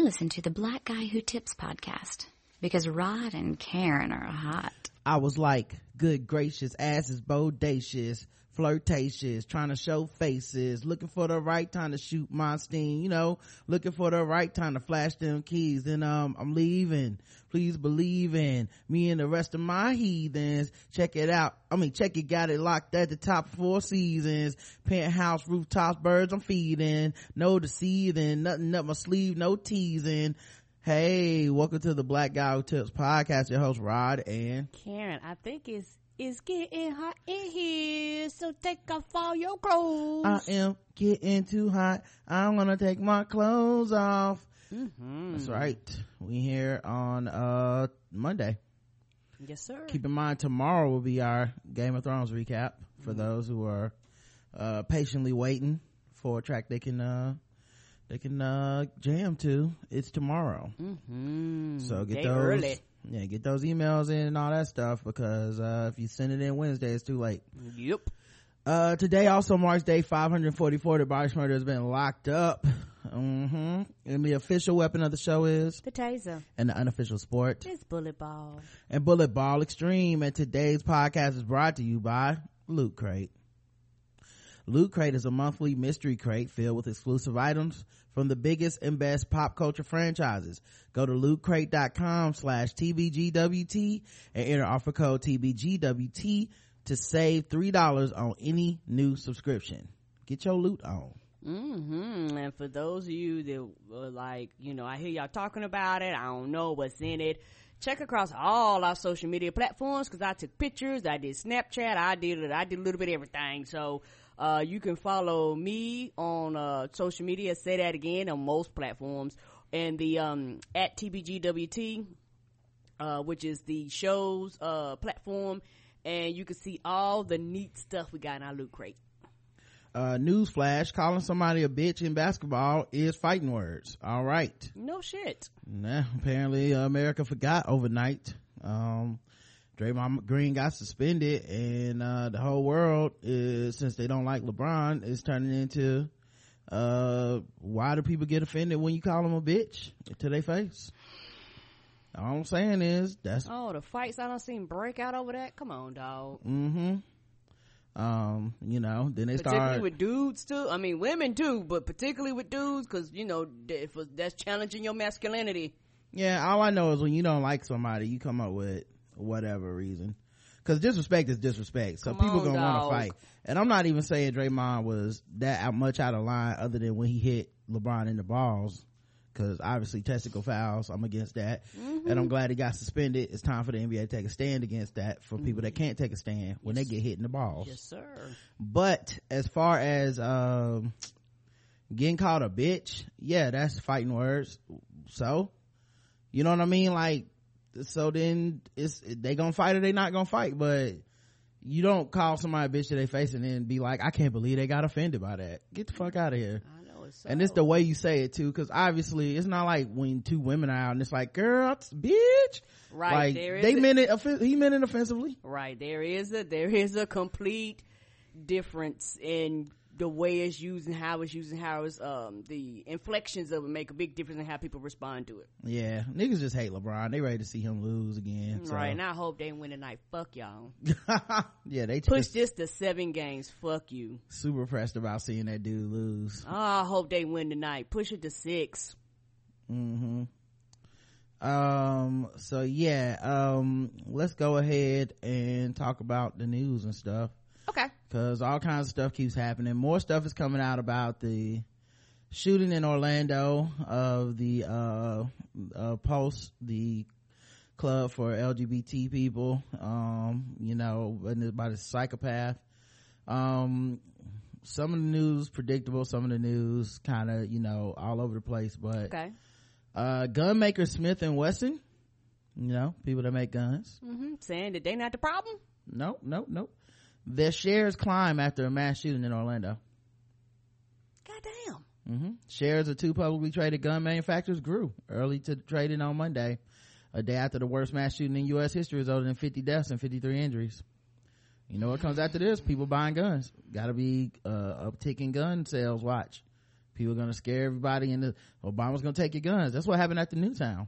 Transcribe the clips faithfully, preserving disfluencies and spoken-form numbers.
I listen to the Black Guy Who Tips podcast because Rod and Karen are hot. I was like, good gracious, ass is bodacious, flirtatious, trying to show faces, looking for the right time to shoot my steam, you know, looking for the right time to flash them keys. Then um I'm leaving. Please believe in me and the rest of my heathens. Check it out. I mean, check it, got it locked at the top of four seasons. Penthouse, rooftops, birds I'm feeding. No deceiving, nothing up my sleeve, no teasing. Hey, welcome to the Black Guy Who Tips podcast. Your host Rod and Karen. I think it's it's getting hot in here, so take off all your clothes. I am getting too hot. I want to take my clothes off. Mm-hmm. That's right. We here on uh Monday. Yes, sir. Keep in mind, tomorrow will be our Game of Thrones recap for mm-hmm. those who are uh patiently waiting for a track they can uh they can uh jam to. It's tomorrow. Mm-hmm. So get Day those early. yeah get those emails in and all that stuff, because uh if you send it in Wednesday, it's too late. Yep. Uh today also marks day five hundred forty-four that Bobby Shmurda has been locked up. Mm-hmm. And the official weapon of the show is the taser, and the unofficial sport is bullet ball and bullet ball extreme. And today's podcast is brought to you by Loot Crate. Loot Crate is a monthly mystery crate filled with exclusive items from the biggest and best pop culture franchises. Go to lootcrate.com slash tbgwt and enter offer code tbgwt to save three dollars on any new subscription. Get your loot on. Mm-hmm. And for those of you that were like, you know, I hear y'all talking about it, I don't know what's in it, check across all our social media platforms, because I took pictures, I did Snapchat, I did it, I did a little bit of everything. So uh you can follow me on uh social media, say that again, on most platforms, and the um at tbgwt, uh which is the show's uh platform, and you can see all the neat stuff we got in our Loot Crate. Uh newsflash, calling somebody a bitch in basketball is fighting words. All right. No shit. Nah, apparently uh, America forgot overnight. um Draymond Green got suspended, and uh the whole world is, since they don't like LeBron, is turning into uh why do people get offended when you call them a bitch to their face? All I'm saying is that's oh the fights I done seen break out over that. Come on, dog. mm-hmm um you know, then they particularly start with dudes too. I mean women too, but particularly with dudes, because you know if that's challenging your masculinity. Yeah, all I know is when you don't like somebody, you come up with whatever reason, because disrespect is disrespect. So Come people on, gonna want dog. to fight. And I'm not even saying Draymond was that out much out of line, other than when he hit LeBron in the balls, because obviously testicle fouls, I'm against that. Mm-hmm. And I'm glad he got suspended. It's time for the N B A to take a stand against that for mm-hmm. people that can't take a stand when yes. they get hit in the balls. Yes, sir. But as far as um getting called a bitch, yeah, that's fighting words. So you know what I mean? Like, so then it's they gonna fight or they not gonna fight. But you don't call somebody a bitch to their face and then be like, I can't believe they got offended by that. Get the fuck out of here. I know it's so. And it's the way you say it too, because obviously it's not like when two women are out and it's like, girl, bitch, right? Like, there is they a, meant it offen- he meant it offensively, right? There is a there is a complete difference in the way it's used and how it's used and how it's um the inflections of it make a big difference in how people respond to it. Yeah, niggas just hate LeBron. They ready to see him lose again. So. Right, and I hope they win tonight. Fuck y'all. Yeah, they push this to seven games. Fuck you. Super pressed about seeing that dude lose. Oh, I hope they win tonight. Push it to six. Mm-hmm. Um. So yeah. Um. Let's go ahead and talk about the news and stuff. Okay. Because all kinds of stuff keeps happening. More stuff is coming out about the shooting in Orlando of the uh, uh Pulse, the club for L G B T people, um you know, by the psychopath. Um some of the news predictable, some of the news kind of, you know, all over the place. But okay. uh gun maker Smith and Wesson, you know, people that make guns, mm-hmm. saying that they not the problem. Nope, nope, nope. Their shares climb after a mass shooting in Orlando. Goddamn. Mm-hmm. Shares of two publicly traded gun manufacturers grew early to trading on Monday, a day after the worst mass shooting in U S history resulted in fifty deaths and fifty-three injuries. You know what comes after this? People buying guns. Gotta be uh uptick in gun sales watch. People are gonna scare everybody into Obama's gonna take your guns. That's what happened at the Newtown.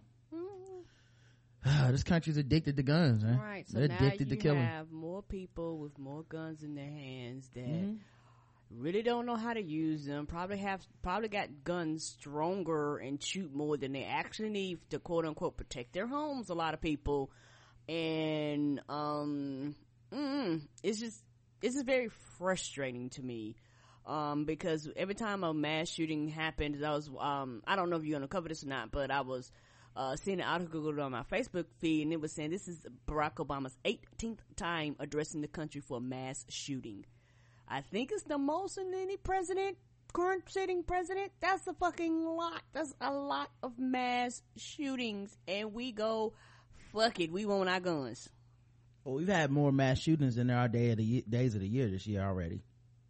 Mm. This country's addicted to guns, man. Right. So they're now addicted you to killing. have more people with more guns in their hands that Mm-hmm. really don't know how to use them. Probably have probably got guns stronger and shoot more than they actually need to quote unquote protect their homes. A lot of people, and um, mm, it's just it's just very frustrating to me. Um, because every time a mass shooting happens, I was, um, I don't know if you're going to cover this or not, but I was, uh, seeing an article on my Facebook feed, and it was saying this is Barack Obama's eighteenth time addressing the country for a mass shooting. I think it's the most in any president, current sitting president. That's a fucking lot. That's a lot of mass shootings, and we go, fuck it, we want our guns. Well, we've had more mass shootings than there are day of the ye- days of the year this year already.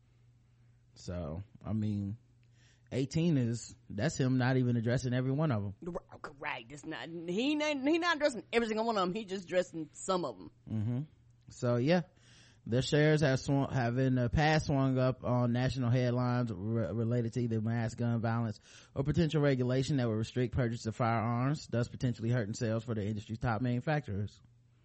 So, I mean, eighteen is, that's him not even addressing every one of them. Right. That's not, he not, he not addressing every single one of them. He just addressing some of them. Mm-hmm. So, yeah. Their shares have swung, have in the past swung up on national headlines re- related to either mass gun violence or potential regulation that would restrict purchase of firearms, thus potentially hurting sales for the industry's top manufacturers.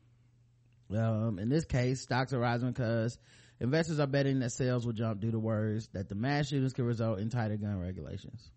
Um, in this case, stocks are rising because investors are betting that sales will jump due to worries that the mass shootings could result in tighter gun regulations.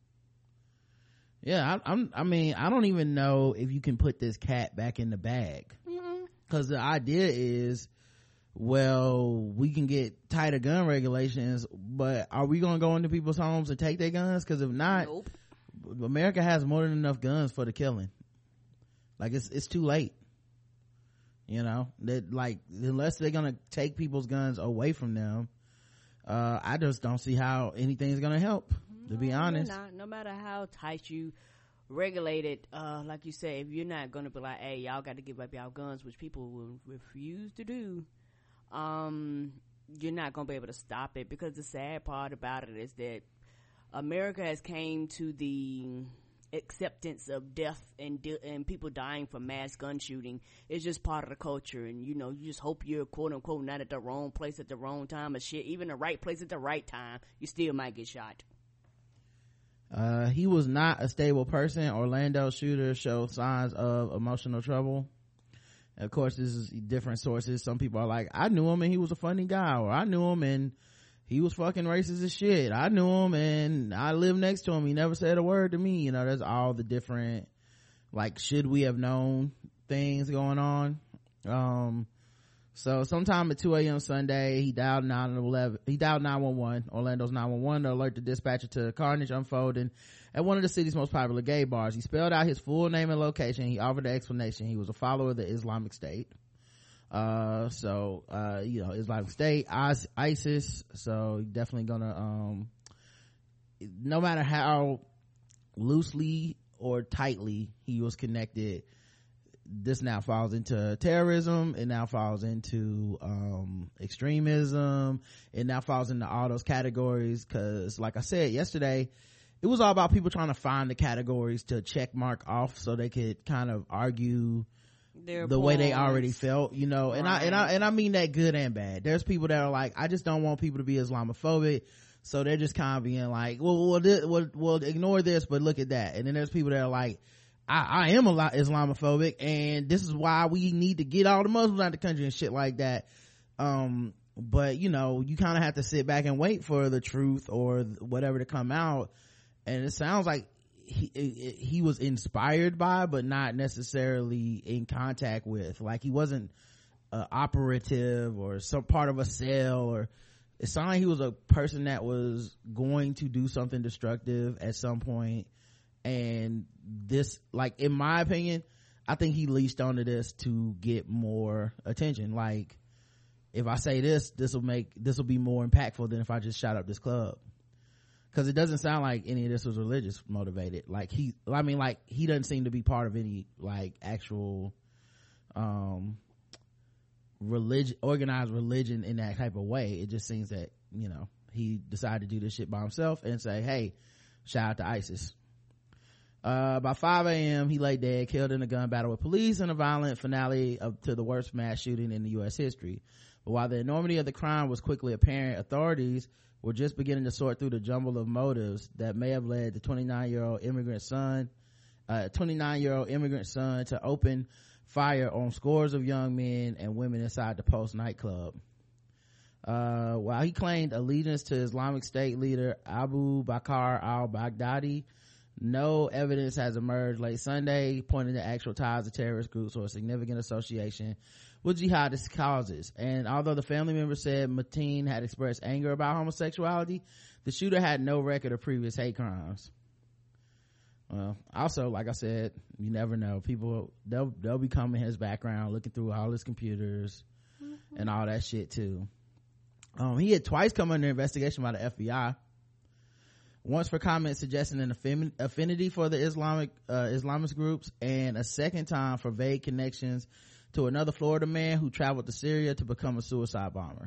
Yeah, I, I'm, I mean, I don't even know if you can put this cat back in the bag. Because mm-hmm. the idea is, well, we can get tighter gun regulations, but are we going to go into people's homes and take their guns? Because if not, nope. America has more than enough guns for the killing. Like, it's it's too late. You know, that like unless they're gonna take people's guns away from them, uh I just don't see how anything's gonna help, to be no, honest. Not, no matter how tight you regulate it, uh like you say, if you're not gonna be like, hey, y'all got to give up y'all guns, which people will refuse to do, um you're not gonna be able to stop it. Because the sad part about it is that America has came to the acceptance of death and di- and people dying from mass gun shooting. It's just part of the culture, and you know, you just hope you're quote unquote not at the wrong place at the wrong time. Or shit, even the right place at the right time, you still might get shot. Uh he was not a stable person. Orlando shooter showed signs of emotional trouble. Of course, this is different sources. Some people are like, I knew him and he was a funny guy, or I knew him and he was fucking racist as shit. I knew him and I lived next to him. He never said a word to me. You know, there's all the different, like, should we have known things going on. Um, so sometime at two a.m. Sunday, he dialed nine one one. He dialed nine one one, Orlando's nine one one, to alert the dispatcher to carnage unfolding at one of the city's most popular gay bars. He spelled out his full name and location. He offered the explanation. He was a follower of the Islamic State. Uh, so, uh, you know, Islamic State, ISIS. So definitely gonna, um, no matter how loosely or tightly he was connected, this now falls into terrorism. It now falls into, um, extremism. It now falls into all those categories. Cause like I said yesterday, it was all about people trying to find the categories to check mark off so they could kind of argue Their the points. way they already felt, you know. And right. I and I and I mean that good and bad. There's people that are like, I just don't want people to be Islamophobic, so they're just kind of being like, well, well, this, well, well ignore this, but look at that. And then there's people that are like, I, I am a lot Islamophobic, and this is why we need to get all the Muslims out of the country and shit like that. Um, but you know, you kind of have to sit back and wait for the truth or whatever to come out. And it sounds like he he was inspired by, but not necessarily in contact with. Like, he wasn't uh, operative or some part of a cell, or it sounded like he was a person that was going to do something destructive at some point. And this, like, in my opinion, I think he leashed onto this to get more attention. Like, if I say this, this will make this will be more impactful than if I just shot up this club. Because it doesn't sound like any of this was religious motivated. Like, he, I mean, like, he doesn't seem to be part of any, like, actual, um, religion, organized religion in that type of way. It just seems that, you know, he decided to do this shit by himself and say, hey, shout out to ISIS. Uh, by five a.m., he lay dead, killed in a gun battle with police, in a violent finale of, to the worst mass shooting in the U S history. But while the enormity of the crime was quickly apparent, authorities were just beginning to sort through the jumble of motives that may have led the twenty-nine-year-old immigrant son, uh, twenty-nine-year-old immigrant son to open fire on scores of young men and women inside the Post nightclub. Uh, while he claimed allegiance to Islamic State leader Abu Bakr al-Baghdadi, no evidence has emerged late Sunday pointing to actual ties to terrorist groups or significant association with jihadist causes. And although the family member said Mateen had expressed anger about homosexuality, the shooter had no record of previous hate crimes. Well, also, like I said, you never know. People, they'll, they'll be coming his background, looking through all his computers mm-hmm. and all that shit too. Um, he had twice come under investigation by the F B I. Once for comments suggesting an affin- affinity for the Islamic, uh, Islamist groups, and a second time for vague connections to another Florida man who traveled to Syria to become a suicide bomber.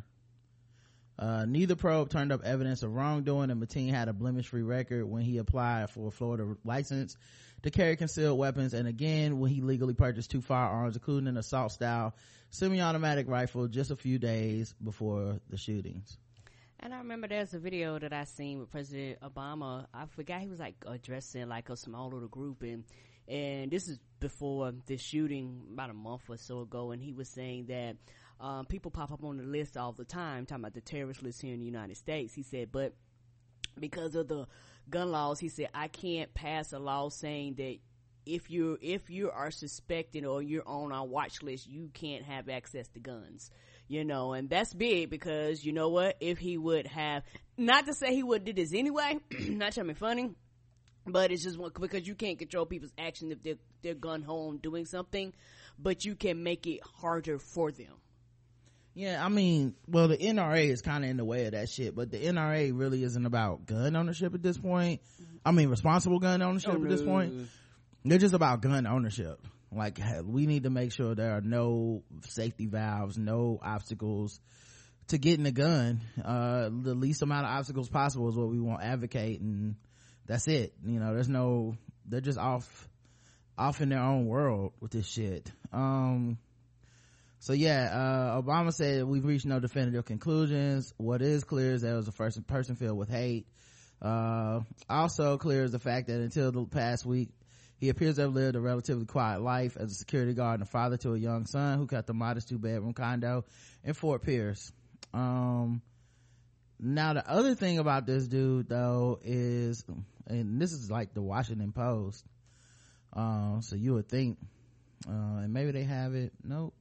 Uh, neither probe turned up evidence of wrongdoing, and Mateen had a blemish-free record when he applied for a Florida license to carry concealed weapons, and again when he legally purchased two firearms, including an assault-style semi-automatic rifle, just a few days before the shootings. And I remember there's a video that I seen with President Obama. I forgot he was like addressing like a small little group, and and this is before the shooting about a month or so ago, and he was saying that um, people pop up on the list all the time talking about the terrorist list here in the United States. He said, but because of the gun laws, he said, I can't pass a law saying that if you if you are suspected or you're on our watch list, you can't have access to guns. You know, and that's big because, you know what, if he would have, not to say he would have did this anyway, not trying to be funny, but it's just one, because you can't control people's actions if they're, they're gun home doing something, but you can make it harder for them. Yeah, I mean, well, the N R A is kind of in the way of that shit, but the N R A really isn't about gun ownership at this point. I mean, responsible gun ownership oh, at this no. point. They're just about gun ownership. Like, we need to make sure there are no safety valves, no obstacles to getting a gun. Uh, the least amount of obstacles possible is what we want to advocate, and that's it. You know, there's no, they're just off, off in their own world with this shit. Um, so yeah, uh, Obama said we've reached no definitive conclusions. What is clear is that it was a first person filled with hate. Uh, also clear is the fact that until the past week, he appears to have lived a relatively quiet life as a security guard and a father to a young son who got the modest two-bedroom condo in Fort Pierce. Um, now, the other thing about this dude, though, is, and this is like the Washington Post, um, so you would think, uh, and maybe they have it. Nope.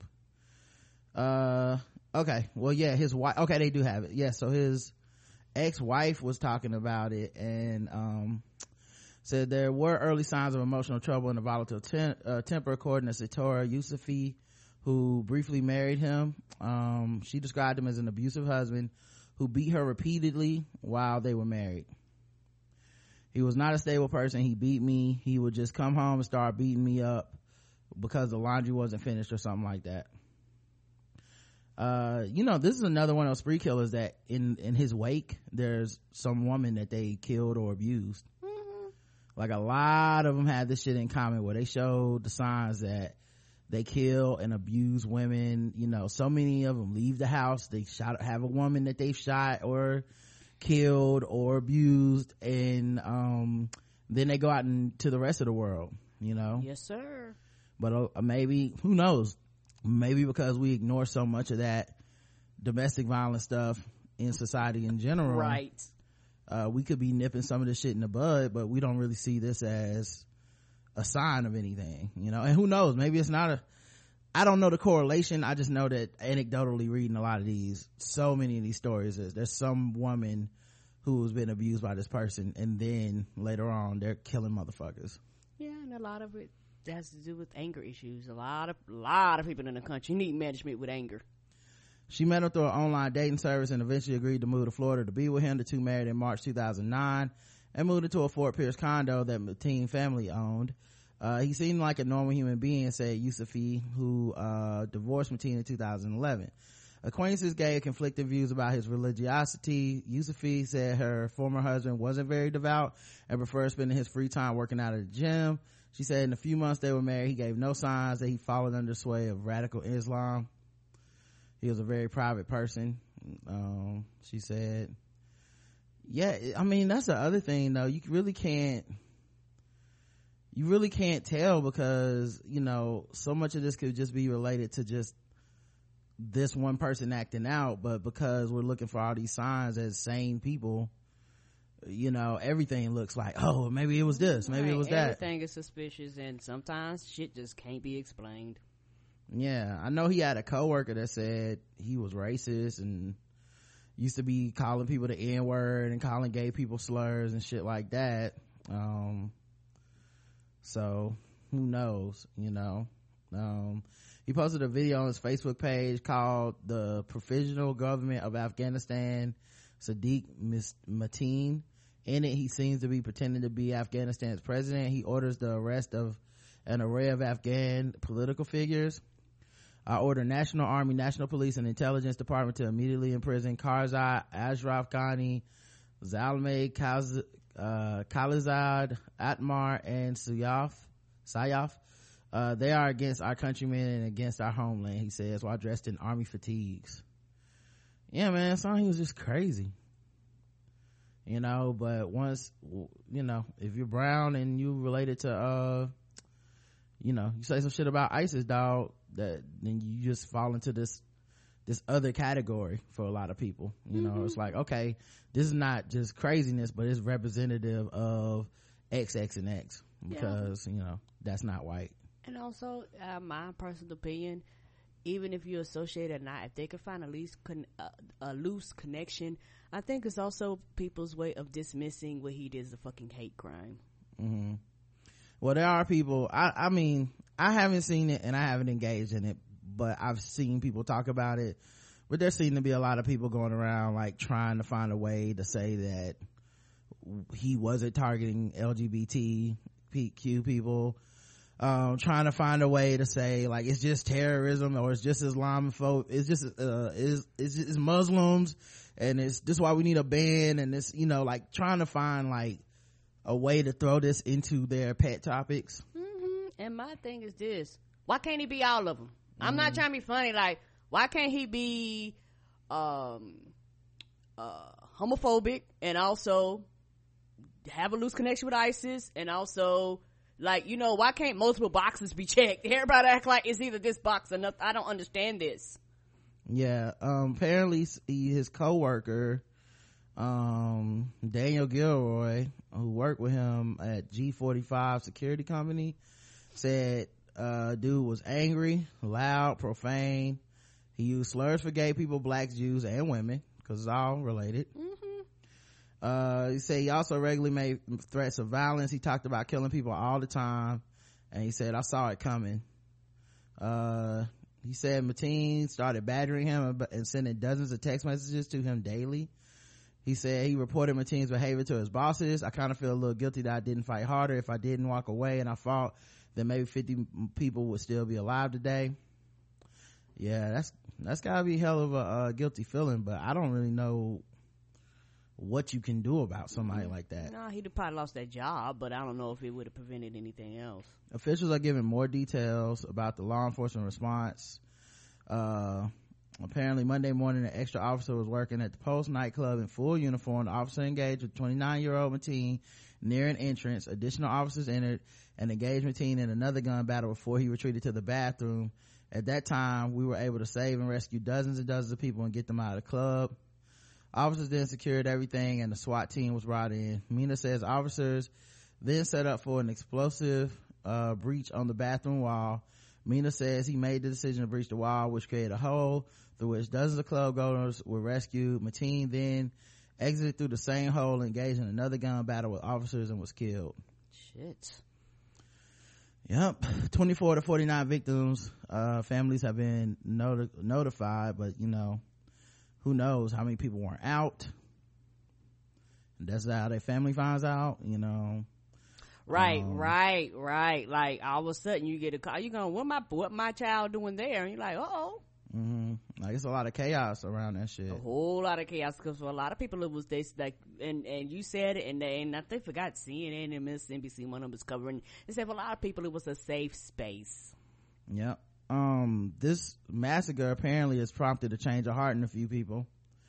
Uh, okay. Well, yeah, his wife, okay, they do have it. Yeah, so his ex-wife was talking about it, and, um, said there were early signs of emotional trouble and a volatile ten, uh, temper, according to Sitora Yusufi, who briefly married him. Um, she described him as an abusive husband who beat her repeatedly while they were married. He was not a stable person. He beat me. He would just come home and start beating me up because the laundry wasn't finished or something like that. Uh, you know, this is another one of those spree killers that in, in his wake, there's some woman that they killed or abused. Like, a lot of them had this shit in common where they showed the signs that they kill and abuse women. You know, so many of them leave the house, they shot, have a woman that they've shot or killed or abused, and um then they go out into the rest of the world, you know. Yes, sir. But uh, maybe, who knows, maybe because we ignore so much of that domestic violence stuff in society in general, right? Uh, we could be nipping some of this shit in the bud, but we don't really see this as a sign of anything, you know. And who knows, maybe it's not a, I don't know the correlation. I just know that anecdotally reading a lot of these, so many of these stories is there's some woman who's been abused by this person, and then later on they're killing motherfuckers. Yeah, and a lot of it has to do with anger issues. A lot of, lot of people in the country need management with anger. She met him through an online dating service and eventually agreed to move to Florida to be with him. The two married in March two thousand nine and moved into a Fort Pierce condo that Mateen family owned. Uh, he seemed like a normal human being, said Yusufi, who uh, divorced Mateen in two thousand eleven. Acquaintances gave conflicting views about his religiosity. Yusufi said her former husband wasn't very devout and preferred spending his free time working out at the gym. She said in the few months they were married, he gave no signs that he followed under the sway of radical Islam. He was a very private person, um, she said. Yeah, I mean, that's the other thing though. You really can't, you really can't tell because, you know, so much of this could just be related to just this one person acting out, but because we're looking for all these signs as sane people, you know, everything looks like, oh, maybe it was this, maybe right. it was that. Everything is suspicious, and sometimes shit just can't be explained. Yeah, I know he had a coworker that said he was racist and used to be calling people the N-word and calling gay people slurs and shit like that. Um, so who knows, you know? Um, he posted a video on his Facebook page called The Provisional Government of Afghanistan, Sadiq Mateen. In it, he seems to be pretending to be Afghanistan's president. He orders the arrest of an array of Afghan political figures. I order National Army, National Police, and Intelligence Department to immediately imprison Karzai, Ashraf Ghani, Zalmay Kaz, uh, Khalizad, Atmar, and Sayaf. Sayaf. Uh, they are against our countrymen and against our homeland, he says, while dressed in army fatigues. Yeah, man, some he was just crazy. You know, but once, you know, if you're brown and you related to, uh, you know, you say some shit about ISIS, dog, that then you just fall into this, this other category for a lot of people. You know, mm-hmm. It's like, okay, this is not just craziness, but it's representative of X, X, and X because, yeah. You know, that's not white. And also, uh, my personal opinion, even if you associate it or not, if they can find a loose, con- uh, a loose connection, I think it's also people's way of dismissing what he did as a fucking hate crime. Mm-hmm. Well, there are people, I, I mean, I haven't seen it and I haven't engaged in it, but I've seen people talk about it. But there seem to be a lot of people going around like trying to find a way to say that he wasn't targeting L G B T Q people. Um, trying to find a way to say like it's just terrorism or it's just Islamophobe, it's just uh it's it's, it's Muslims and it's this is why we need a ban, and it's, you know, like trying to find like a way to throw this into their pet topics. Mm-hmm. And my thing is this: why can't he be all of them? Mm-hmm. I'm not trying to be funny. Like, why can't he be um uh homophobic and also have a loose connection with ISIS and also, like, you know, why can't multiple boxes be checked? Everybody act like it's either this box or nothing. I don't understand this. Yeah, um, apparently his coworker, um, Daniel Gilroy, who worked with him at G forty-five Security Company, said, uh, dude was angry, loud, profane. He used slurs for gay people, blacks, Jews, and women, because it's all related. Mm-hmm. Uh, he said he also regularly made threats of violence. He talked about killing people all the time, and he said, I saw it coming. Uh, he said Mateen started battering him and sending dozens of text messages to him daily. He said he reported Mateen's behavior to his bosses. I kind of feel a little guilty that I didn't fight harder. If I didn't walk away and I fought, then maybe fifty people would still be alive today. Yeah, that's that's gotta be a hell of a uh, guilty feeling, but I don't really know what you can do about somebody like that. No, he'd have probably lost that job, but I don't know if it would have prevented anything else. Officials are giving more details about the law enforcement response. Uh, apparently Monday morning, an extra officer was working at the Post nightclub in full uniform. The officer engaged with twenty-nine year old Mateen near an entrance. Additional officers entered and engaged Mateen in another gun battle before he retreated to the bathroom. At that time, we were able to save and rescue dozens and dozens of people and get them out of the club. Officers then secured everything and the SWAT team was brought in. Mina says officers then set up for an explosive uh, breach on the bathroom wall. Mina says he made the decision to breach the wall, which created a hole through which dozens of club goers were rescued. Mateen then exited through the same hole, engaged in another gun battle with officers, and was killed. Shit. Yep. twenty-four to forty-nine victims. Uh, families have been noti- notified, but you know, who knows how many people weren't out. That's how their family finds out, you know. Right, um, right, right. Like all of a sudden you get a call, you going, what my what my child doing there? And you're like, uh oh. Mm-hmm. Like it's a lot of chaos around that shit. A whole lot of chaos, because for a lot of people it was they like, and and you said it, and they and I think forgot C N N and M S N B C, one of them was covering. They said for a lot of people it was a safe space. Yep. Um, this massacre apparently has prompted a change of heart in a few people.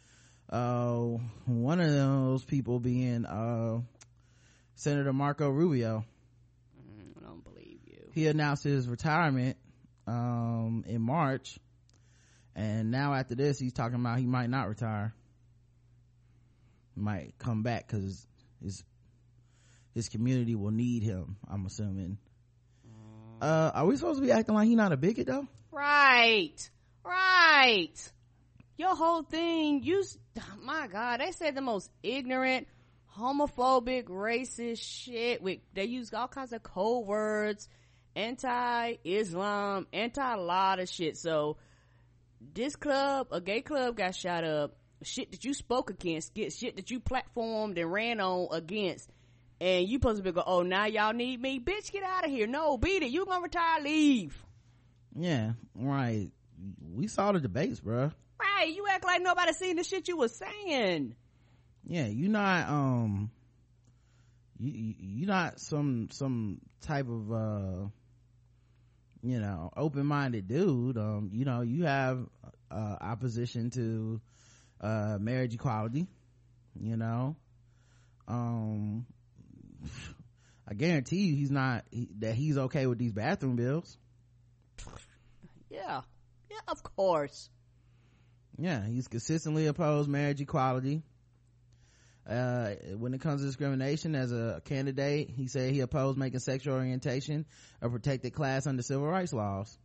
uh one of those people being uh Senator Marco Rubio. mm, I don't believe you. He announced his retirement um in March, and now after this he's talking about he might not retire, he might come back because his his community will need him, I'm assuming. uh are we supposed to be acting like he not a bigot though? Right, right. Your whole thing, you, my God, they said the most ignorant, homophobic, racist shit. With they use all kinds of code words, anti-Islam, anti a lot of shit. So this club, a gay club, got shot up. Shit that you spoke against, get shit that you platformed and ran on against, and you supposed to be go, oh, now y'all need me, bitch, get out of here. No, beat it. You gonna retire? Leave. Yeah, right. We saw the debates, bruh. Right, you act like nobody seen the shit you was saying. Yeah, you not um you you you not some some type of uh you know open-minded dude. Um you know, you have uh opposition to uh marriage equality, you know. um I guarantee you he's not he, that he's okay with these bathroom bills. Yeah, yeah, of course. Yeah, he's consistently opposed marriage equality. Uh when it comes to discrimination, as a candidate, he said he opposed making sexual orientation a protected class under civil rights laws.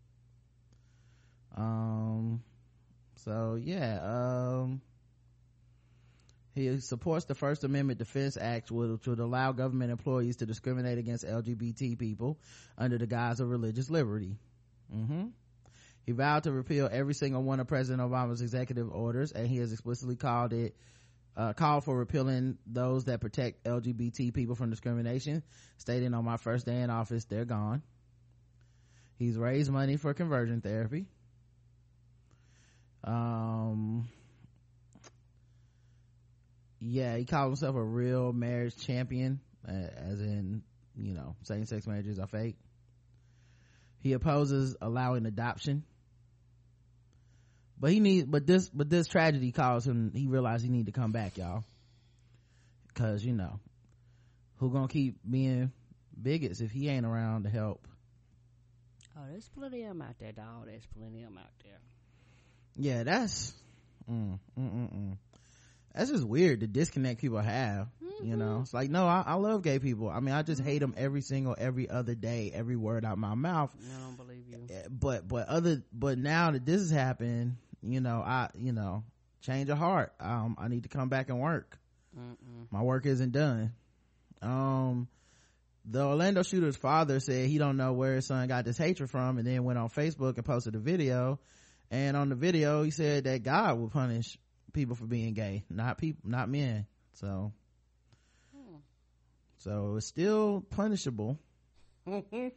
Um so yeah, um he supports the First Amendment Defense Act, which would allow government employees to discriminate against L G B T people under the guise of religious liberty. mm-hmm He vowed to repeal every single one of President Obama's executive orders, and he has explicitly called it uh, called for repealing those that protect L G B T people from discrimination, stating, on my first day in office, they're gone. He's raised money for conversion therapy. Um, yeah, he called himself a real marriage champion, uh, as in, you know, same-sex marriages are fake. He opposes allowing adoption. But he need, but this, but this tragedy caused him, he realized he need to come back, y'all. Cause, you know, who gonna keep being bigots if he ain't around to help? Oh, there's plenty of them out there, dog. There's plenty of them out there. Yeah, that's, mm, mm, mm, mm. That's just weird, the disconnect people have. Mm-hmm. You know, it's like, no, I, I love gay people. I mean, I just hate them every single, every other day, every word out my mouth. I don't believe you. But, but other, but now that this has happened, you know, I, you know, change of heart. Um, I need to come back and work. Mm-mm. My work isn't done. Um, the Orlando shooter's father said he don't know where his son got this hatred from, and then went on Facebook and posted a video. And on the video, he said that God will punish people for being gay, not people, not men. So, hmm. so it's still punishable, right?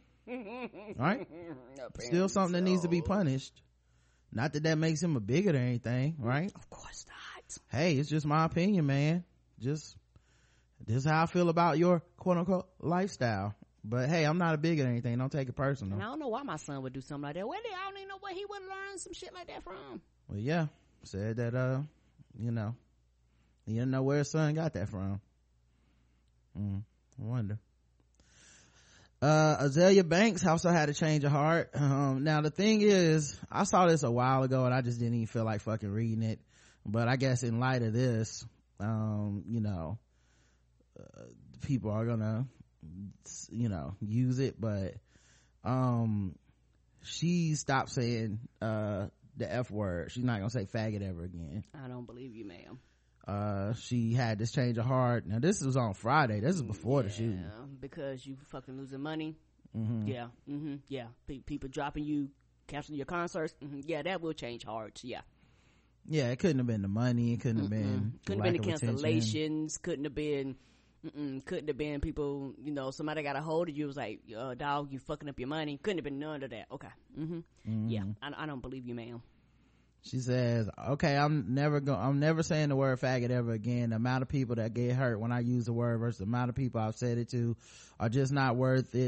Still something so. that needs to be punished. Not that that makes him a bigot or anything, right? Of course not. Hey, it's just my opinion, man. Just, this is how I feel about your quote unquote lifestyle. But hey, I'm not a bigot or anything. Don't take it personal. And I don't know why my son would do something like that. Where did I don't even know where he would learn some shit like that from. Well, yeah, said that. Uh, you know, he didn't know where his son got that from. Mm, I wonder. Uh, Azalea Banks also had a change of heart. Um, now the thing is, I saw this a while ago and I just didn't even feel like fucking reading it. But I guess in light of this, um, you know, uh, people are gonna, you know, use it. But, um, she stopped saying, uh, the F word. She's not gonna say faggot ever again. I don't believe you, ma'am. Uh, she had this change of heart. Now this was on Friday. This is before yeah, the shooting. Because you fucking losing money. Mm-hmm. Yeah. Mm-hmm. Yeah. P- people dropping you, canceling your concerts. Mm-hmm. Yeah, that will change hearts. Yeah. Yeah, it couldn't have been the money. It couldn't mm-hmm. have been couldn't have been the cancellations. Attention. Couldn't have been. Mm-mm, couldn't have been people. You know, somebody got a hold of you. Was like, uh, dog, you fucking up your money. Couldn't have been none of that. Okay. Mm-hmm. Mm-hmm. Yeah. I, I don't believe you, ma'am. She says, okay, I'm never going, I'm never saying the word faggot ever again. The amount of people that get hurt when I use the word versus the amount of people I've said it to are just not worth it.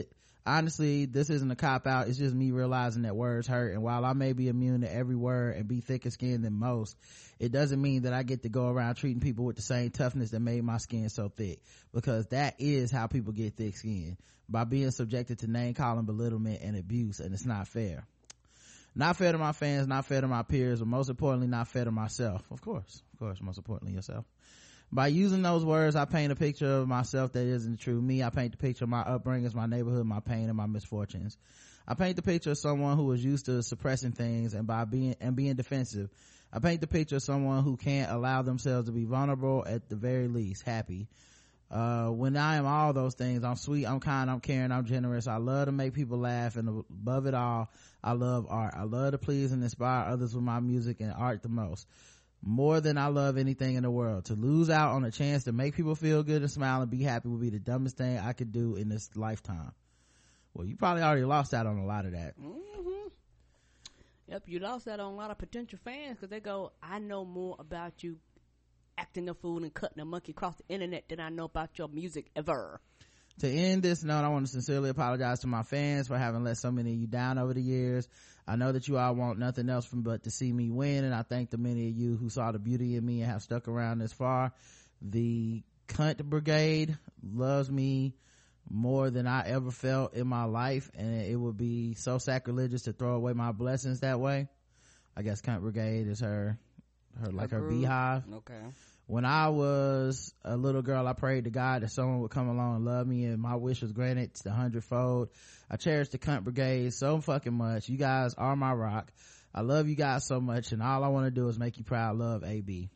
honestly, this isn't a cop out. It's just me realizing that words hurt, and while I may be immune to every word and be thicker skinned than most, it doesn't mean that I get to go around treating people with the same toughness that made my skin so thick, because that is how people get thick skin, by being subjected to name calling, belittlement, and abuse, and it's not fair. Not fair to my fans, not fair to my peers, but most importantly, not fair to myself. Of course, of course, most importantly, yourself. By using those words, I paint a picture of myself that isn't true me. I paint the picture of my upbringings, my neighborhood, my pain, and my misfortunes. I paint the picture of someone who was used to suppressing things and by being and being defensive. I paint the picture of someone who can't allow themselves to be vulnerable, at the very least happy. Uh, when I am all those things, I'm sweet, I'm kind, I'm caring, I'm generous. I love to make people laugh, and above it all, I love art. I love to please and inspire others with my music and art the most. More than I love anything in the world. To lose out on a chance to make people feel good and smile and be happy would be the dumbest thing I could do in this lifetime. Well, you probably already lost out on a lot of that. Mm-hmm. Yep, you lost out on a lot of potential fans, because they go, I know more about you acting a fool and cutting a monkey across the internet than I know about your music ever. To end this note, I want to sincerely apologize to my fans for having let so many of you down over the years. I know that you all want nothing else from but to see me win, and I thank the many of you who saw the beauty in me and have stuck around this far. The Cunt Brigade loves me more than I ever felt in my life, and it would be so sacrilegious to throw away my blessings that way. I guess Cunt Brigade is her, her like her, her beehive. Okay. When I was a little girl, I prayed to God that someone would come along and love me, and my wish was granted the hundredfold. I cherish the Cunt Brigade so fucking much. You guys are my rock. I love you guys so much, and all I want to do is make you proud. Love, A B.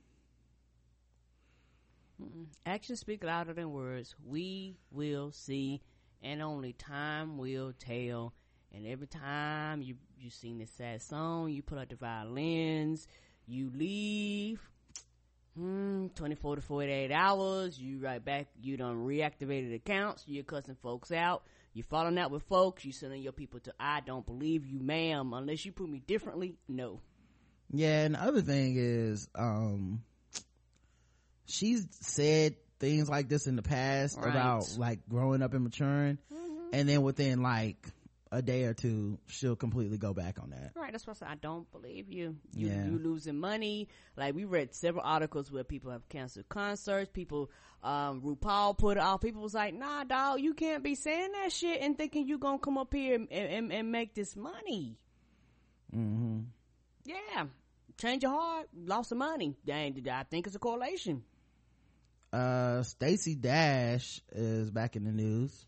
Mm-mm. Actions speak louder than words. We will see, and only time will tell. And every time you you sing this sad song, you put out the violins, you leave. Hmm, twenty-four to forty-eight hours, you right back, you done reactivated accounts, you're cussing folks out, you falling out with folks, you sending your people to, I don't believe you, ma'am, unless you put me differently, no. Yeah, and the other thing is, um, she's said things like this in the past, right, about like growing up and maturing, mm-hmm. and then within like a day or two she'll completely go back on that. Right, that's what I said. I don't believe you. You, yeah. you losing money. Like, we read several articles where people have canceled concerts. People, um, RuPaul put it off. People was like, nah, dog, you can't be saying that shit and thinking you gonna come up here and, and, and make this money. Mm-hmm. Yeah, change your heart, lost some money. Dang, I think it's a correlation. Uh, Stacey Dash is back in the news.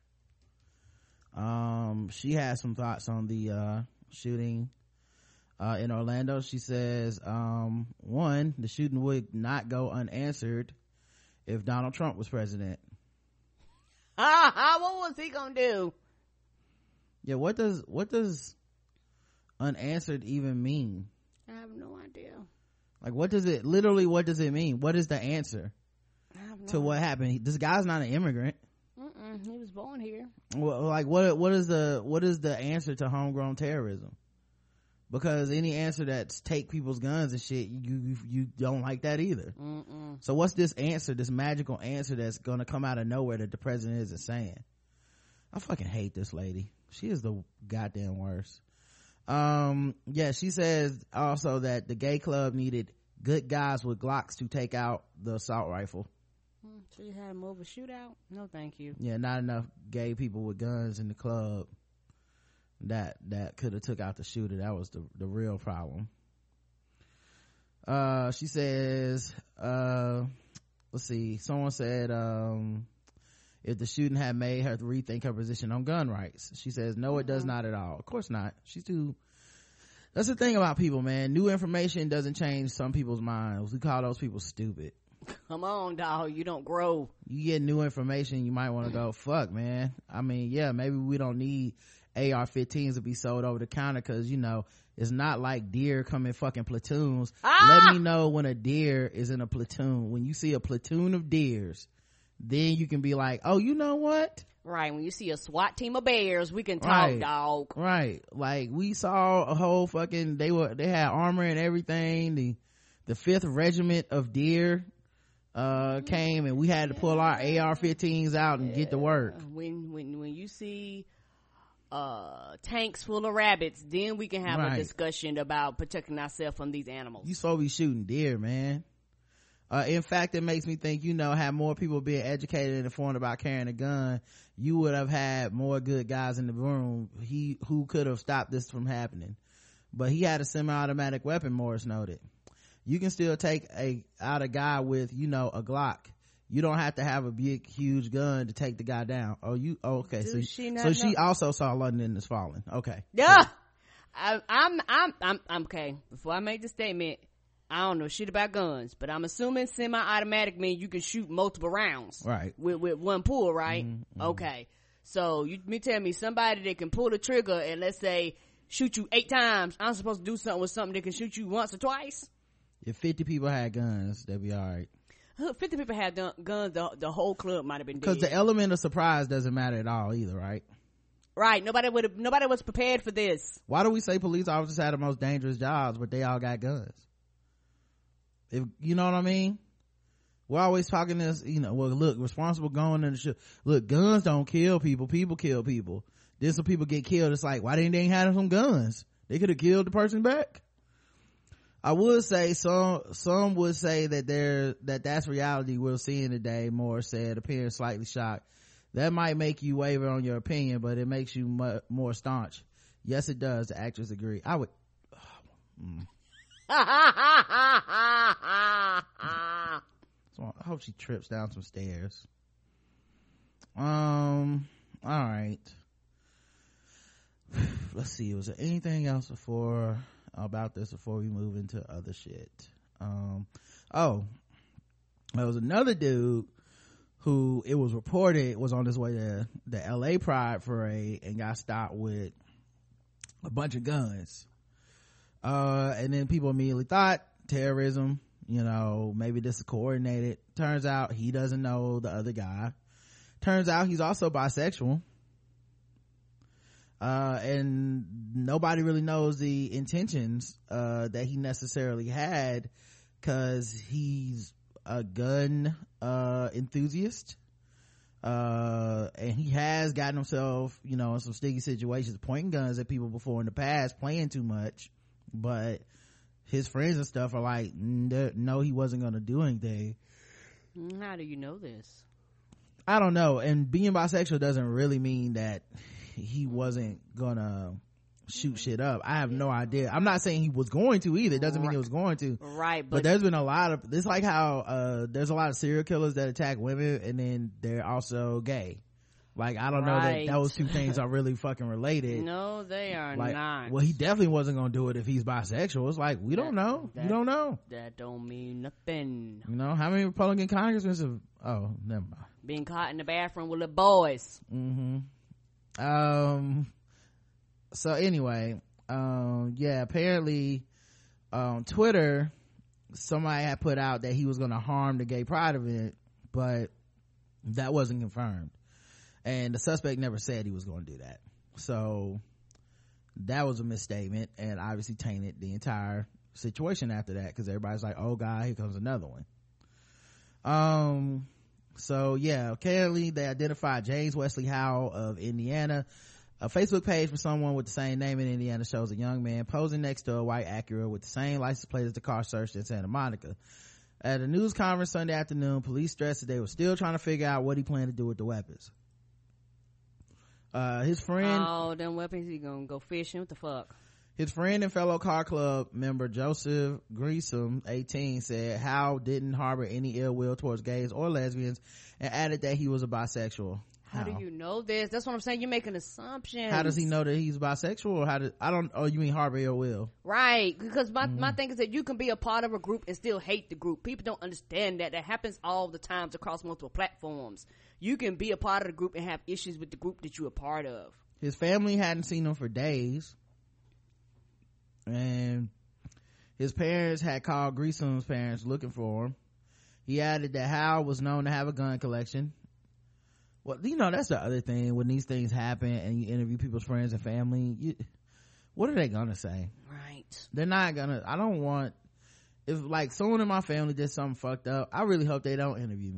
Um, she has some thoughts on the uh shooting uh in Orlando. She says, um, one, the shooting would not go unanswered if Donald Trump was president. Ah, what was he gonna do? Yeah, what does what does unanswered even mean? I have no idea. Like, what does it literally what does it mean? What is the answer I have no to what happened? This guy's not an immigrant. Mm-mm, he was born here. Well, like, what what is the what is the answer to homegrown terrorism? Because any answer that's take people's guns and shit, you you, you don't like that either. Mm-mm. So what's this answer, this magical answer that's gonna come out of nowhere that the president isn't saying? I fucking hate this lady. She is the goddamn worst. Um, yeah, she says also that the gay club needed good guys with Glocks to take out the assault rifle. So you had more of a shootout? No, thank you. Yeah, not enough gay people with guns in the club that that could have took out the shooter. That was the the real problem. Uh, she says, uh, let's see. Someone said, um, if the shooting had made her rethink her position on gun rights. She says, no, it does not at all. Of course not. She's too. That's the thing about people, man. New information doesn't change some people's minds. We call those people stupid. Come on, dog, you don't grow. You get new information, you might want to go, fuck, man. I mean, yeah, maybe we don't need A R fifteens to be sold over the counter, because, you know, it's not like deer come in fucking platoons. Ah! Let me know when a deer is in a platoon. When you see a platoon of deers, then you can be like, oh, you know what? Right, when you see a SWAT team of bears, we can talk, right, dog. Right, like, we saw a whole fucking, they were, they had armor and everything. The, the fifth regiment of deer uh came, and we had to pull our A R fifteens out and yeah. get to work. When when when you see uh tanks full of rabbits, then we can have right. a discussion about protecting ourselves from these animals. You supposed to be shooting deer, man. Uh, in fact, it makes me think, you know, had more people being educated and informed about carrying a gun, you would have had more good guys in the room he who could have stopped this from happening. But he had a semi-automatic weapon, Morris noted. You can still take a out a guy with, you know, a Glock. You don't have to have a big, huge gun to take the guy down. Oh, you oh, okay? Do so she not so know? she also saw London is falling. Okay. Yeah, I, I'm I'm I'm I'm okay. Before I make the statement, I don't know shit about guns, but I'm assuming semi-automatic means you can shoot multiple rounds, right? With with one pull, right? Mm-hmm. Okay, so you me tell me somebody that can pull the trigger and let's say shoot you eight times. I'm supposed to do something with something that can shoot you once or twice. If fifty people had guns, that'd be all right. fifty people had done, guns, the, the whole club might have been dead. Because the element of surprise doesn't matter at all either, right? Right. Nobody would have, nobody was prepared for this. Why do we say police officers had the most dangerous jobs, but they all got guns? If, you know what I mean? We're always talking this, you know, well, look, responsible going in the shit. Look, guns don't kill people. People kill people. Then some people get killed. It's like, why didn't they have some guns? They could have killed the person back. I would say some, some would say that there, that that's reality we're seeing today, Moore said, appearing slightly shocked. That might make you waver on your opinion, but it makes you mu- more staunch. Yes, it does. The actress agreed. I would, oh, mm. So I hope she trips down some stairs. Um, all right. Let's see. Was there anything else before about this before we move into other shit? Um, oh, there was another dude who it was reported was on his way to the L A Pride Parade and got stopped with a bunch of guns. Uh, and then people immediately thought terrorism, you know, maybe this is coordinated. Turns out he doesn't know the other guy. Turns out he's also bisexual. Uh, and nobody really knows the intentions, uh, that he necessarily had, cause he's a gun, uh, enthusiast. Uh, and he has gotten himself, you know, in some sticky situations, pointing guns at people before in the past, playing too much. But his friends and stuff are like, no, he wasn't gonna do anything. How do you know this? I don't know. And being bisexual doesn't really mean that he wasn't gonna shoot shit up. I have no idea. I'm not saying he was going to either. It doesn't mean he was going to. Right. But, but there's been a lot of, it's like how uh there's a lot of serial killers that attack women and then they're also gay. Like, I don't right. know that those two things are really fucking related. No, they are like, not. Well, he definitely wasn't gonna do it if he's bisexual. It's like, we that, don't know. That, you don't know. That don't mean nothing. You know, how many Republican congressmen have, oh, never mind. Being caught in the bathroom with the boys. Mm-hmm. Um, so anyway, um, yeah, apparently on Twitter, somebody had put out that he was gonna harm the gay pride event, but that wasn't confirmed. And the suspect never said he was going to do that. So that was a misstatement and obviously tainted the entire situation after that, because everybody's like, oh god, here comes another one. Um, so yeah, apparently they identified James Wesley Howell of Indiana. A Facebook page for someone with the same name in Indiana shows a young man posing next to a white Acura with the same license plate as the car searched in Santa Monica. At a news conference Sunday afternoon, police stressed that they were still trying to figure out what he planned to do with the weapons. Uh, his friend, oh, them weapons, he gonna go fishing? What the fuck? His friend and fellow car club member Joseph Greasom, eighteen, said Howell didn't harbor any ill will towards gays or lesbians, and added that he was a bisexual. How, how do you know this? That's what I'm saying. You're making assumptions. How does he know that he's bisexual? Or how did I don't? Oh, you mean harbor ill will? Right, because my mm-hmm. my thing is that you can be a part of a group and still hate the group. People don't understand that. That happens all the times across multiple platforms. You can be a part of the group and have issues with the group that you're a part of. His family hadn't seen him for days, and his parents had called Greasom's parents looking for him. He added that Howell was known to have a gun collection. Well, you know, that's the other thing. When these things happen and you interview people's friends and family, you, what are they gonna say? Right. They're not gonna, I don't want, if like someone in my family did something fucked up, I really hope they don't interview me.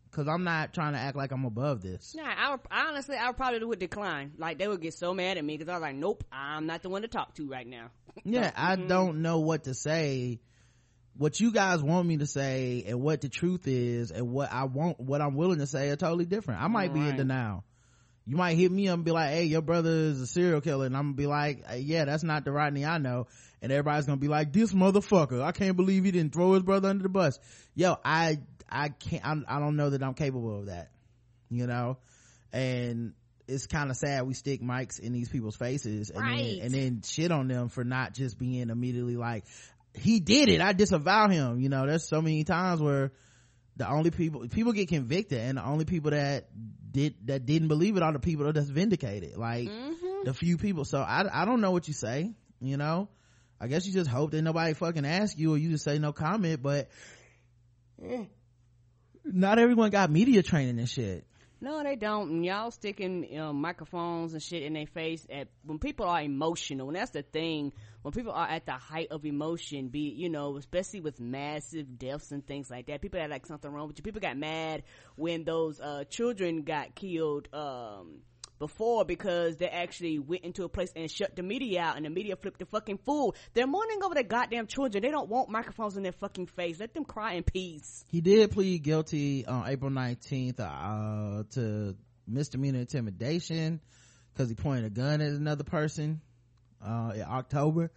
because I'm not trying to act like I'm above this. Nah, I, would, I honestly, I probably would decline. Like, they would get so mad at me because I was like, nope, I'm not the one to talk to right now. Yeah, I mm-hmm. don't know what to say. What you guys want me to say and what the truth is and what I want, what I'm willing to say are totally different. I might All be right. in denial. You might hit me up and be like, hey, your brother is a serial killer, and I'm gonna be like, yeah, that's not the Rodney I know. And everybody's gonna be like, this motherfucker, I can't believe he didn't throw his brother under the bus. Yo, I I can't, I'm, I don't know that I'm capable of that, you know. And it's kind of sad we stick mics in these people's faces and, right. then, and then shit on them for not just being immediately like, he did it, I disavow him. You know, there's so many times where the only people people get convicted, and the only people that did that didn't believe it are the people that's vindicated, like mm-hmm. the few people. So I, I don't know what you say, you know. I guess you just hope that nobody fucking asks you, or you just say no comment. But eh, not everyone got media training and shit. No, they don't. And y'all sticking you know, microphones and shit in their face at when people are emotional. And that's the thing. When people are at the height of emotion, be you know, especially with massive deaths and things like that, people had like something wrong with you. People got mad when those uh children got killed um before because they actually went into a place and shut the media out, and the media flipped the fucking fool. They're mourning over their goddamn children. They don't want microphones in their fucking face. Let them cry in peace. He did plead guilty on April nineteenth uh to misdemeanor intimidation because he pointed a gun at another person uh in October.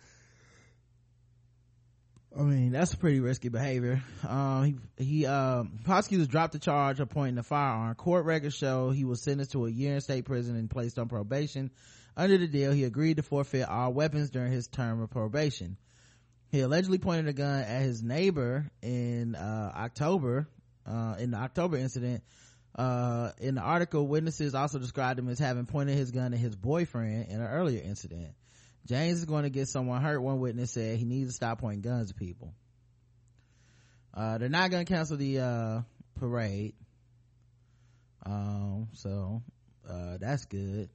I mean, that's pretty risky behavior. Um, he, he, um, prosecutors dropped the charge of pointing the firearm. Court records show he was sentenced to a year in state prison and placed on probation. Under the deal, he agreed to forfeit all weapons during his term of probation. He allegedly pointed a gun at his neighbor in, uh, October, uh, in the October incident. Uh, in the article, witnesses also described him as having pointed his gun at his boyfriend in an earlier incident. James is going to get someone hurt. One witness said he needs to stop pointing guns at people. Uh, they're not going to cancel the, uh, parade. Um, so, uh, that's good.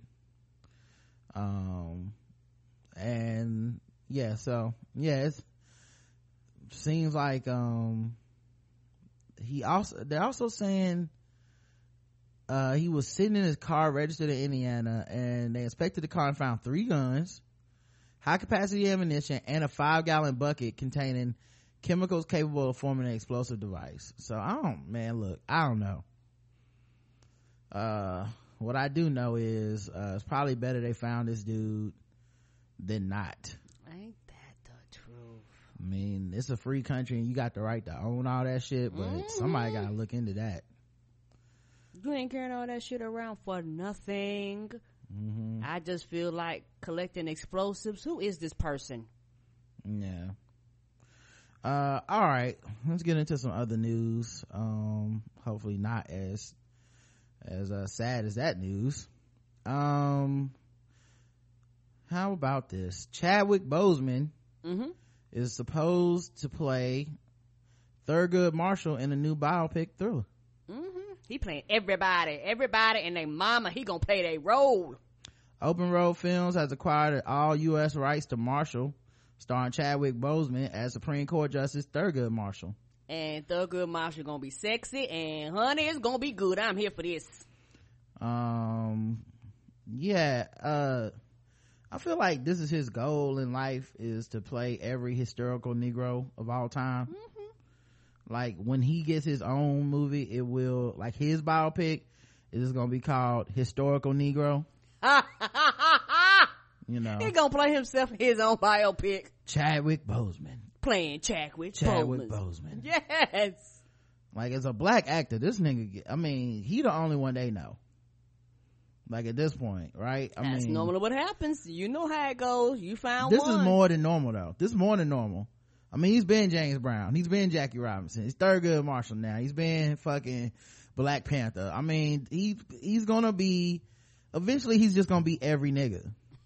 Um, and yeah, so, yeah, it seems like, um, he also, they're also saying, uh, he was sitting in his car registered in Indiana, and they inspected the car and found three guns, high capacity ammunition, and a five gallon bucket containing chemicals capable of forming an explosive device. So I don't, man, look, I don't know. Uh, what I do know is, uh, it's probably better they found this dude than not. Ain't that the truth? I mean, it's a free country and you got the right to own all that shit, but mm-hmm. somebody gotta look into that. You ain't carrying all that shit around for nothing. Mm-hmm. I just feel like collecting explosives. Who is this person? Yeah. Uh, all right. Let's get into some other news. Um, hopefully not as as uh, sad as that news. Um, how about this? Chadwick Boseman mm-hmm. is supposed to play Thurgood Marshall in a new biopic Thriller. Mm-hmm. He playing everybody, everybody and their mama. He gonna play their role. Open Road Films has acquired all U S rights to Marshall, starring Chadwick Boseman as Supreme Court Justice Thurgood Marshall. And Thurgood Marshall gonna be sexy, and honey, it's gonna be good. I'm here for this. Um, yeah. Uh, I feel like this is his goal in life, is to play every historical Negro of all time. Mm-hmm. Like when he gets his own movie, it will, like his biopic is gonna be called Historical Negro. You know, he gonna play himself in his own biopic. Chadwick Boseman playing Chadwick Chadwick Boseman. Boseman. Yes. Like as a black actor, this nigga, I mean, he the only one they know. Like at this point, right? I That's mean, normally what happens. You know how it goes. You found this one. is more than normal though. This is more than normal. I mean, he's been James Brown. He's been Jackie Robinson. He's Thurgood Marshall now. He's been fucking Black Panther. I mean, he he's gonna be, eventually he's just gonna be every nigga.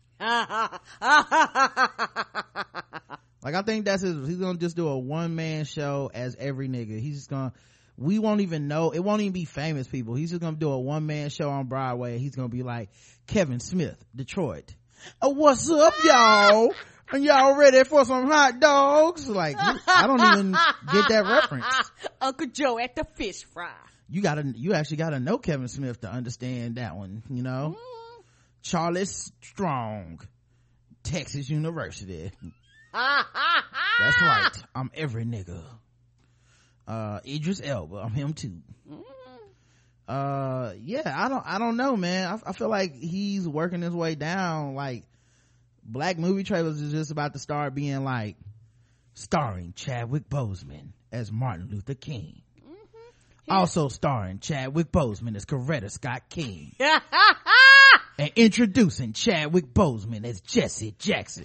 Like I think that's his, he's gonna just do a one man show as every nigga. He's just gonna, we won't even know, it won't even be famous people. He's just gonna do a one man show on Broadway. He's gonna be like Kevin Smith, Detroit. Oh, what's up, y'all? And y'all ready for some hot dogs? Like, I don't even get that reference. Uncle Joe at the fish fry. you gotta, you actually gotta know Kevin Smith to understand that one, you know. Mm. Charles Strong, Texas University. That's right, I'm every nigga. uh Idris Elba, I'm him too. Mm. uh yeah, I don't I don't know, man. I, I feel like he's working his way down. Like, black movie trailers is just about to start being like, starring Chadwick Boseman as Martin Luther King. Mm-hmm. Also starring Chadwick Boseman as Coretta Scott King. And introducing Chadwick Boseman as Jesse Jackson.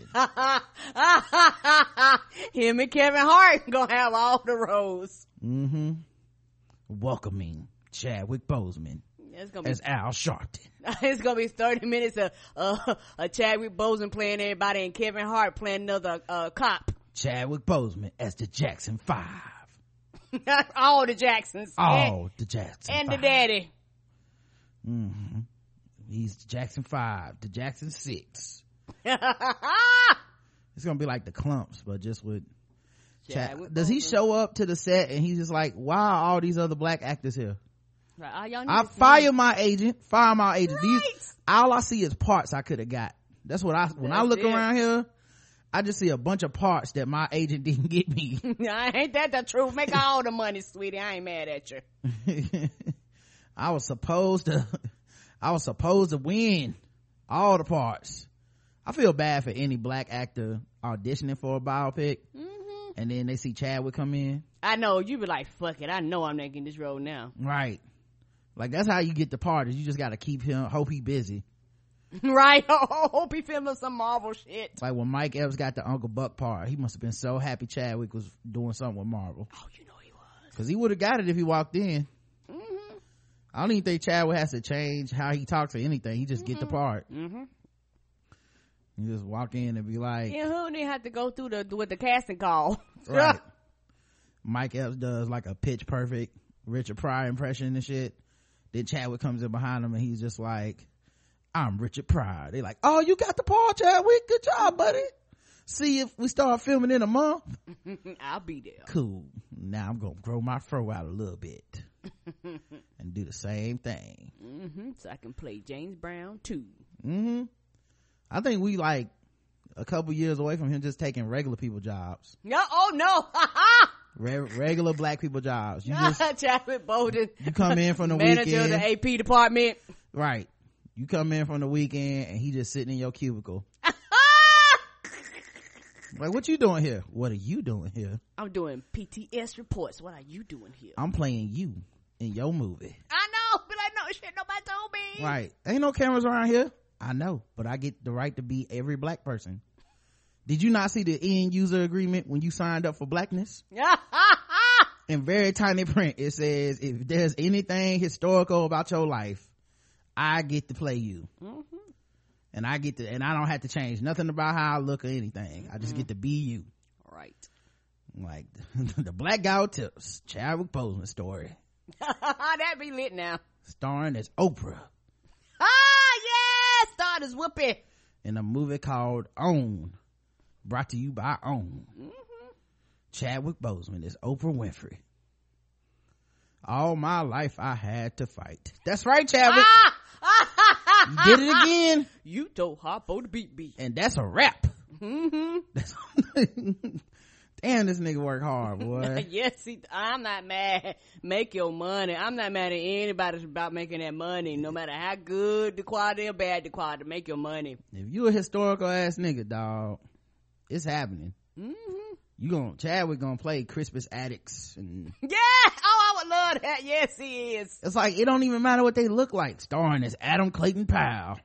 Him and Kevin Hart gonna have all the roles. Mm-hmm. Welcoming Chadwick Boseman be, as Al Sharpton. It's gonna be thirty minutes of uh, a Chadwick Boseman playing everybody and Kevin Hart playing another uh, cop. Chadwick Boseman as the Jackson Five. All the Jacksons. All and, the Jackson and Five. the daddy. Mm-hmm. He's the Jackson Five, the Jackson Six. It's gonna be like the Clumps, but just with Chad. Does he show up to the set and he's just like, why are all these other black actors here? Right, I fire my agent, fire my agent. Right. These, all I see is parts I could have got. That's what I, when That's I look it. around here, I just see a bunch of parts that my agent didn't get me. Ain't that the truth? Make all the money, sweetie. I ain't mad at you. I was supposed to, I was supposed to win all the parts. I feel bad for any black actor auditioning for a biopic, mm-hmm. and then they see Chadwick come in. I know, you be like, fuck it, I know I'm making this role now. Right. Like, that's how you get the part, is you just gotta keep him, hope he busy. Right. Hope he filming some Marvel shit. Like when Mike Epps got the Uncle Buck part, he must have been so happy Chadwick was doing something with Marvel. Oh, you know he was. Because he would have got it if he walked in. Mm-hmm. I don't even think Chadwick has to change how he talks or anything. He just mm-hmm. get the part. Mm-hmm. You just walk in and be like, yeah, who didn't have to go through the with the casting call. Right. Mike Epps does like a pitch perfect Richard Pryor impression and shit. Then Chadwick comes in behind him and he's just like, I'm Richard Pryor. They're like, oh, you got the part, Chadwick, good job, buddy. See if we start filming in a month. I'll be there. Cool. Now I'm gonna grow my fro out a little bit and do the same thing. Mm-hmm. So I can play James Brown too. Mm-hmm. I think we like a couple years away from him just taking regular people jobs. No, oh no. Re- regular black people jobs. You just Chadwick Boseman. You come in from the manager weekend. Manager of the A P department. Right. You come in from the weekend and he just sitting in your cubicle. Like, what you doing here? What are you doing here? I'm doing P T S reports. What are you doing here? I'm playing you in your movie. I know. Be like, no shit, nobody told me. Right. Ain't no cameras around here. I know, but I get the right to be every black person. Did you not see the end user agreement when you signed up for blackness? In very tiny print, it says, if there's anything historical about your life, I get to play you. Mm-hmm. And I get to, and I don't have to change nothing about how I look or anything. I just mm-hmm. get to be you. Right. Like, the Black Guy Who Tips, Chadwick Boseman story. That'd be lit now. Starring as Oprah. Ah, yeah! Starred as Whoopi. In a movie called Own. Brought to you by Own. Mm-hmm. Chadwick Boseman is Oprah Winfrey. All my life I had to fight. That's right, Chadwick. Ah! You did it again. You told Harpo to beat me. And that's a wrap. Mm-hmm. That's damn, this nigga work hard, boy. Yes, he, I'm not mad. Make your money. I'm not mad at anybody about making that money, no matter how good the quality or bad the quality. Make your money. If you a historical ass nigga, dog, it's happening. Mm-hmm. You gonna Chadwick gonna play Crispus Attucks and yeah. Oh, I would love that. Yes, he is. It's like it don't even matter what they look like. Starring as Adam Clayton Powell.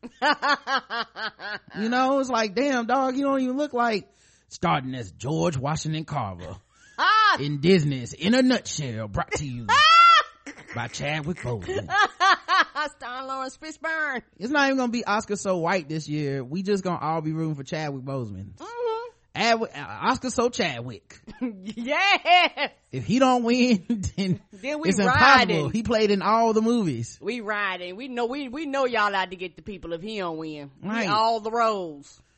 You know, it's like, damn, dog, you don't even look like. Starting as George Washington Carver. Ah! In Disney's In a Nutshell, brought to you by Chadwick Boseman. Starring Lawrence Fishburne. It's not even gonna be Oscar So White this year. We just gonna all be rooting for Chadwick Boseman. Mm-hmm. Ad- Oscar So Chadwick. Yes. If he don't win, then, then we it's riding. Impossible. He played in all the movies. We riding. We know we we know y'all out to get the people if he don't win. Right. We all the roles.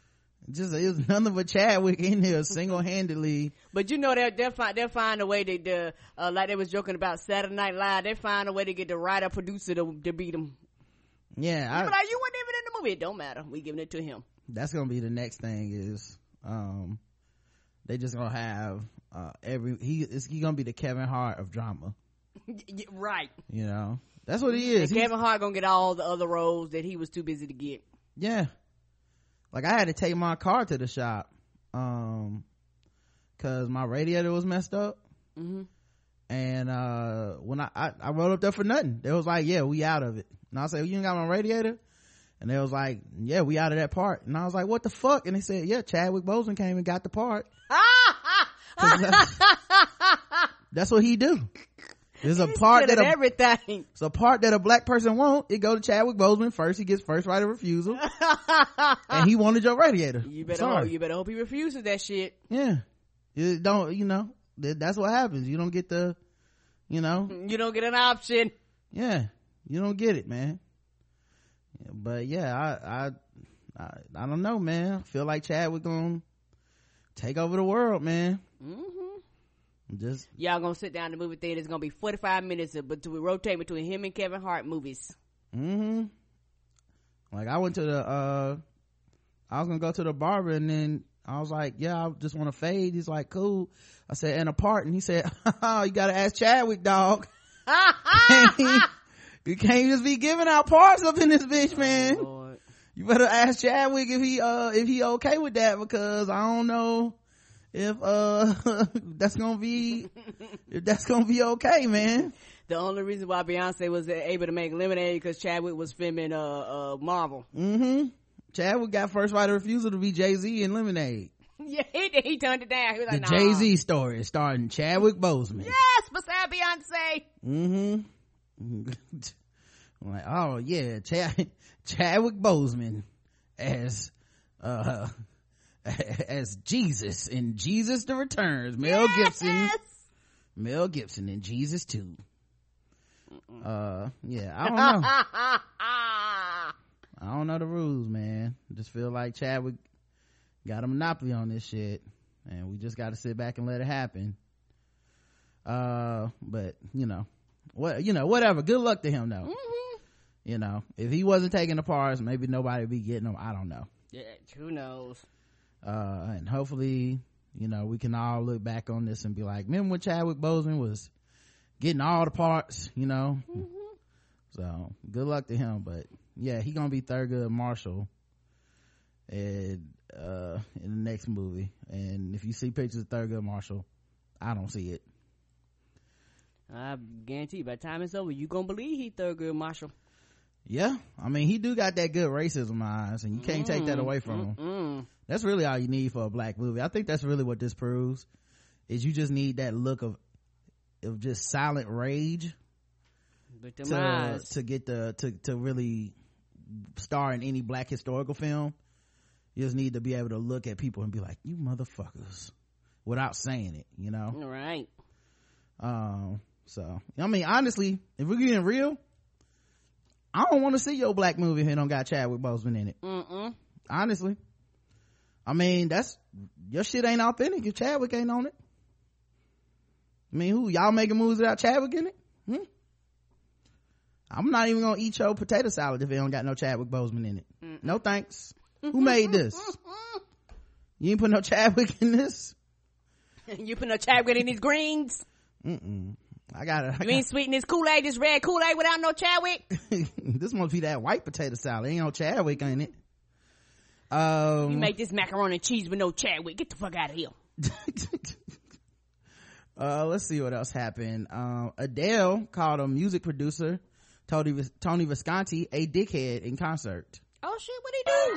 Just it was nothing but Chadwick in here single-handedly. But you know they'll they'll find they'll find a way to, to uh, like they was joking about Saturday Night Live. They find a way to get the writer producer to, to beat him. Yeah, I, you like you weren't even in the movie. It don't matter. We giving it to him. That's gonna be the next thing. Is um, they just gonna have uh every he is he gonna be the Kevin Hart of drama. Right. You know, that's what he is. And Kevin Hart gonna get all the other roles that he was too busy to get. Yeah. Like I had to take my car to the shop, um, cause my radiator was messed up. Mm-hmm. And, uh, when I, I, I rolled up there for nothing. They was like, yeah, we out of it. And I said, well, you ain't got my radiator? And they was like, yeah, we out of that part. And I was like, what the fuck? And they said, yeah, Chadwick Boseman came and got the part. that's, that's what he do. There's a He's part that a, everything. it's a part that a black person won't. It go to Chadwick Boseman first. He gets first right of refusal, and he wanted your radiator. You better Sorry. hope, you better hope he refuses that shit. Yeah, you don't. You know that, that's what happens. You don't get the, you know, you don't get an option. Yeah, you don't get it, man. But yeah, I, I, I, I don't know, man. I feel like Chadwick gonna take over the world, man. Mm-hmm. Just y'all gonna sit down in the movie theater. It's gonna be forty-five minutes of, but we rotate between him and Kevin Hart movies. Mm-hmm. Like I went to the uh I was gonna go to the barber, and then I was like, yeah, I just want to fade. He's like, cool. I said, and a part, and he said, oh, you gotta ask Chadwick, dog. You can't just be giving out parts up in this bitch, man. Oh, you better ask Chadwick if he uh if he okay with that, because I don't know if uh that's gonna be if that's gonna be okay, man. The only reason why Beyonce was able to make Lemonade because Chadwick was filming uh uh Marvel. Mm-hmm. Chadwick got first right of refusal to be Jay-Z in Lemonade. Yeah, he, he turned it down. He was like, the nah. Jay-Z story starring Chadwick Boseman. Yes, beside Beyonce. Mm-hmm. I'm like, oh yeah, Chad, Chadwick Boseman as uh as Jesus in Jesus the Returns. Mel yes! Gibson. Mel Gibson in Jesus two. Uh, yeah, I don't know. I don't know the rules, man. I just feel like Chadwick got a monopoly on this shit, and we just got to sit back and let it happen. Uh, but you know, what you know, whatever. Good luck to him, though. Mm-hmm. You know, if he wasn't taking the parts, maybe nobody would be getting them. I don't know. Yeah, who knows? Uh, and hopefully, you know, we can all look back on this and be like, remember when Chadwick Boseman was getting all the parts, you know? Mm-hmm. So good luck to him. But yeah, he gonna be Thurgood Marshall and uh in the next movie. And if you see pictures of Thurgood Marshall, I don't see it. I guarantee you by the time it's over, you gonna believe he Thurgood Marshall. Yeah, I mean, he do got that good racism eyes, and you can't mm, take that away from him. Mm-mm. That's really all you need for a black movie. I think that's really what this proves, is you just need that look of of just silent rage to, to get the to to really star in any black historical film. You just need to be able to look at people and be like, you motherfuckers, without saying it, you know? Right. Um, so, I mean, honestly, if we're getting real, I don't want to see your black movie if it don't got Chadwick Boseman in it. Mm-mm. Honestly. I mean, that's, your shit ain't authentic if Chadwick ain't on it. I mean, who, y'all making movies without Chadwick in it? Hmm? I'm not even gonna eat your potato salad if it don't got no Chadwick Boseman in it. Mm-mm. No thanks. Who made this? You ain't put no Chadwick in this? You put no Chadwick in these greens? Mm-mm. I got it. You ain't sweeten this Kool-Aid, this red Kool-Aid without no Chadwick? This must be that white potato salad. Ain't no Chadwick in it. Um, you make this macaroni and cheese with no Chadwick. Get the fuck out of here. uh, let's see what else happened. Um, Adele called a music producer, Tony, Tony Visconti, a dickhead in concert. Oh shit, what'd he do?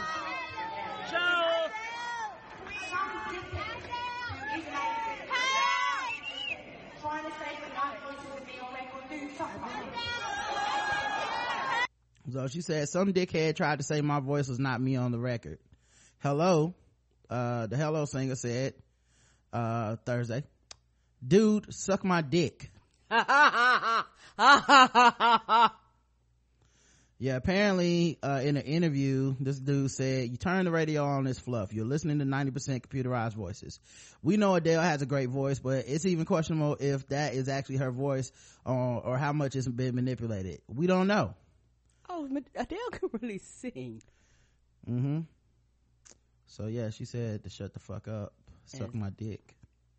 So she said, some dickhead tried to say my voice was not me on the record. Hello, uh, the Hello singer said, uh, Thursday, dude, suck my dick. Yeah, apparently, uh, in an interview, this dude said, you turn the radio on, it's fluff. You're listening to ninety percent computerized voices. We know Adele has a great voice, but it's even questionable if that is actually her voice, uh, or how much it's been manipulated. We don't know. Oh, Adele can really sing. Mm-hmm. So yeah, she said to shut the fuck up, suck yeah. my dick.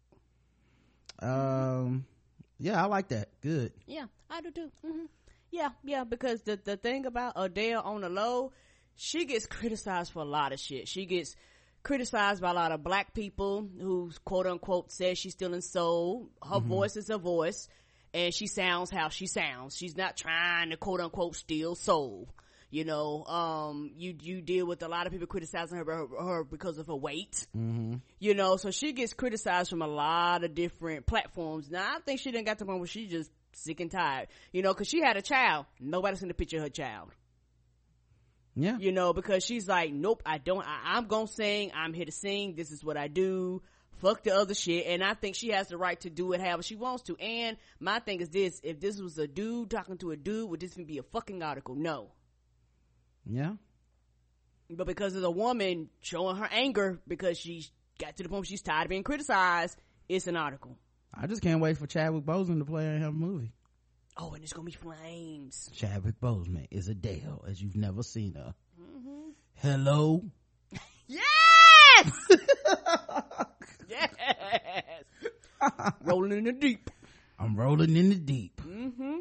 Um, yeah, I like that. Good. Yeah, I do too. Mm-hmm. Yeah, yeah, because the the thing about Adele on the low, she gets criticized for a lot of shit. She gets criticized by a lot of black people who quote unquote says she's stealing soul. Her mm-hmm. voice is a voice, and she sounds how she sounds. She's not trying to quote unquote steal soul. You know, um, you you deal with a lot of people criticizing her, her, her because of her weight. Mm-hmm. You know, so she gets criticized from a lot of different platforms. Now, I think she didn't got to the point where she just sick and tired, you know, because she had a child. Nobody's seen a picture of her child. Yeah. You know, because she's like, nope, I don't, I, I'm gonna sing. I'm here to sing. This is what I do. Fuck the other shit. And I think she has the right to do it however she wants to. And my thing is this, if this was a dude talking to a dude, would this be a fucking article? No. Yeah. But because of the woman showing her anger because she got to the point where she's tired of being criticized, it's an article. I just can't wait for Chadwick Boseman to play in her movie. Oh, and it's gonna be flames. Chadwick Boseman is Adele as you've never seen her. Mm-hmm. Hello. Yes. Yes. Rolling in the deep. I'm rolling in the deep. Mm-hmm.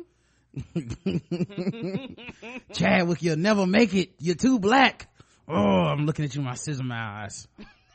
Chadwick, you'll never make it. You're too black. Oh, I'm looking at you with my scissor eyes.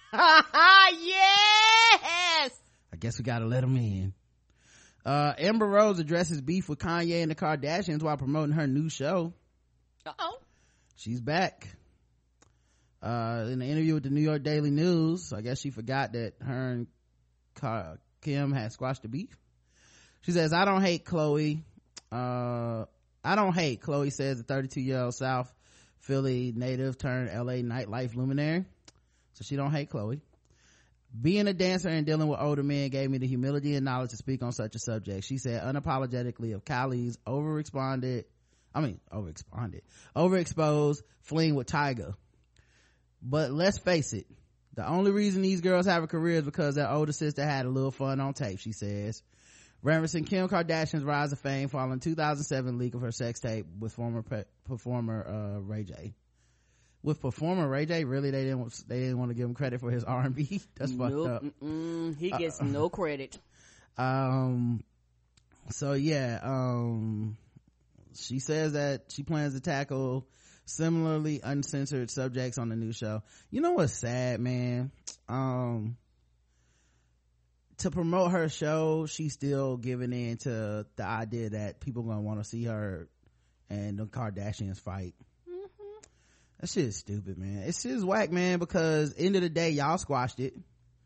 Yes. I guess we gotta let him in. Uh, Amber Rose addresses beef with Kanye and the Kardashians while promoting her new show. Uh-oh. She's back. Uh, in an interview with the New York Daily News, I guess she forgot that her and Ka- Kim had squashed the beef. She says, I don't hate Khloe. Uh, I don't hate, Khloe says, the thirty-two year old South Philly native turned L A nightlife luminary. So she don't hate Khloe. Being a dancer and dealing with older men gave me the humility and knowledge to speak on such a subject. She said unapologetically of Kylie's overresponded, I mean, overexpanded, overexposed fling with Tyga. But let's face it, the only reason these girls have a career is because their older sister had a little fun on tape, she says. Referencing Kim Kardashian's rise of fame following two thousand seven leak of her sex tape with former pe- performer uh, Ray J. With performer Ray J, really they didn't they didn't want to give him credit for his R and B. That's nope, fucked up. Mm-mm. He gets uh, no credit. Um. So yeah. Um. She says that she plans to tackle similarly uncensored subjects on the new show. You know what's sad, man? Um. To promote her show, she's still giving in to the idea that people gonna want to see her and the Kardashians fight. Mm-hmm. That shit is stupid, man. It's just whack, man, because end of the day, y'all squashed it.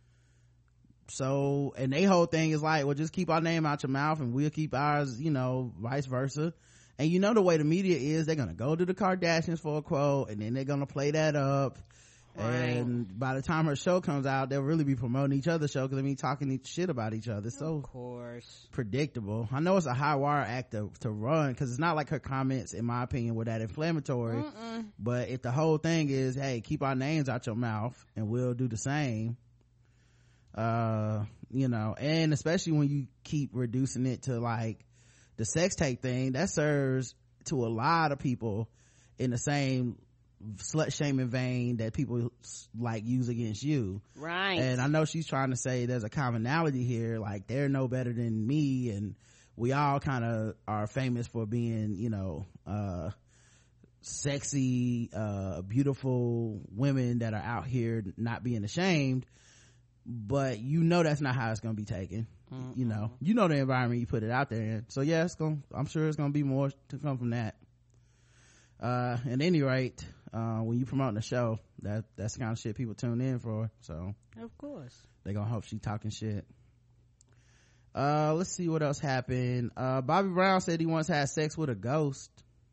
So, and they whole thing is like, well, just keep our name out your mouth and we'll keep ours, you know, vice versa. And you know the way the media is, they're gonna go to the Kardashians for a quote and then they're gonna play that up. Right. And by the time her show comes out, they'll really be promoting each other's show because they be talking shit about each other. So of course, predictable. I know it's a high wire act to, to run because it's not like her comments, in my opinion, were that inflammatory. Mm-mm. But if the whole thing is, hey, keep our names out your mouth and we'll do the same, uh, you know, and especially when you keep reducing it to like the sex tape thing, that serves to a lot of people in the same slut shaming vein that people like use against you, right? And I know she's trying to say there's a commonality here, like they're no better than me and we all kind of are famous for being, you know, uh sexy, uh beautiful women that are out here not being ashamed. But you know that's not how it's gonna be taken. Mm-hmm. You know you know the environment you put it out there in. So yeah, it's gonna I'm sure it's gonna be more to come from that. Uh at any rate, uh when you promoting a show, that that's the kind of shit people tune in for. So of course they gonna hope she talking shit. Uh let's see what else happened. uh Bobby Brown said he once had sex with a ghost.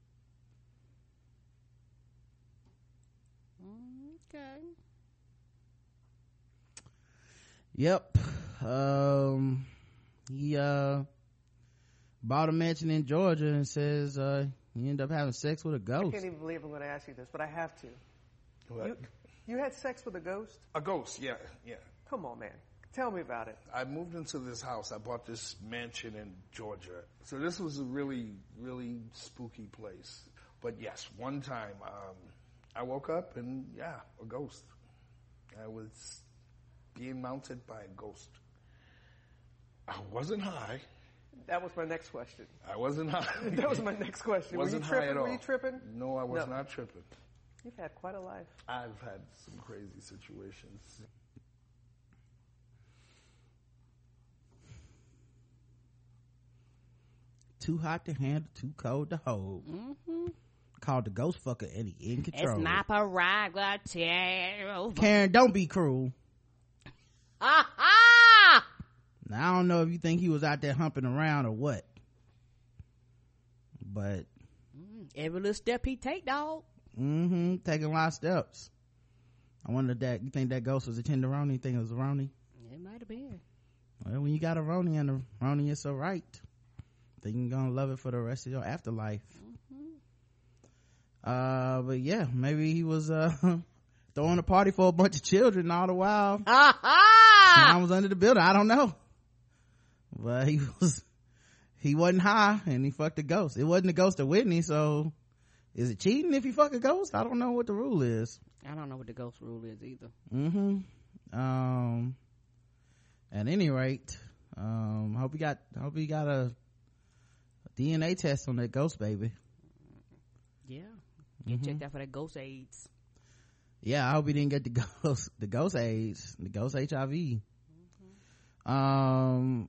Okay. Yep. Um he uh bought a mansion in Georgia and says uh You end up having sex with a I ghost. can't even believe I'm going to ask you this, but I have to. What? You, you had sex with a ghost? A ghost, yeah, yeah. Come on, man. Tell me about it. I moved into this house. I bought this mansion in Georgia. So this was a really, really spooky place. But yes, one time um, I woke up and, yeah, a ghost. I was being mounted by a ghost. I wasn't high. That was my next question. I wasn't high. That was my next question. Wasn't Were you tripping? high at all. Were you tripping? No, I was No. not tripping. You've had quite a life. I've had some crazy situations. Too hot to handle, too cold to hold. Mm-hmm. Called the ghost fucker and he in control. It's my prerogative. Karen, don't be cruel. Ah ha! Now I don't know if you think he was out there humping around or what, but Every little step he take, dog. mm-hmm, taking a lot of steps. I wonder that you think that ghost was a tenderoni? You think it was a Roni? It might have been. Well, when you got a Roni and a Roni is so right, then you're gonna love it for the rest of your afterlife. Mm-hmm. Uh, but yeah, maybe he was uh throwing a party for a bunch of children all the while. Ah ha! Mom was under the building. I don't know, but he was he wasn't high and he fucked a ghost. It wasn't the ghost of Whitney, so is it cheating if you fuck a ghost? I don't know what the rule is. I don't know what the ghost rule is either. Mm-hmm. Um. At any rate, um, hope you got hope you got a D N A test on that ghost baby. Yeah. Get Mm-hmm. checked out for that ghost AIDS. Yeah, I hope he didn't get the ghost the ghost AIDS, the ghost H I V. Mm-hmm. Um,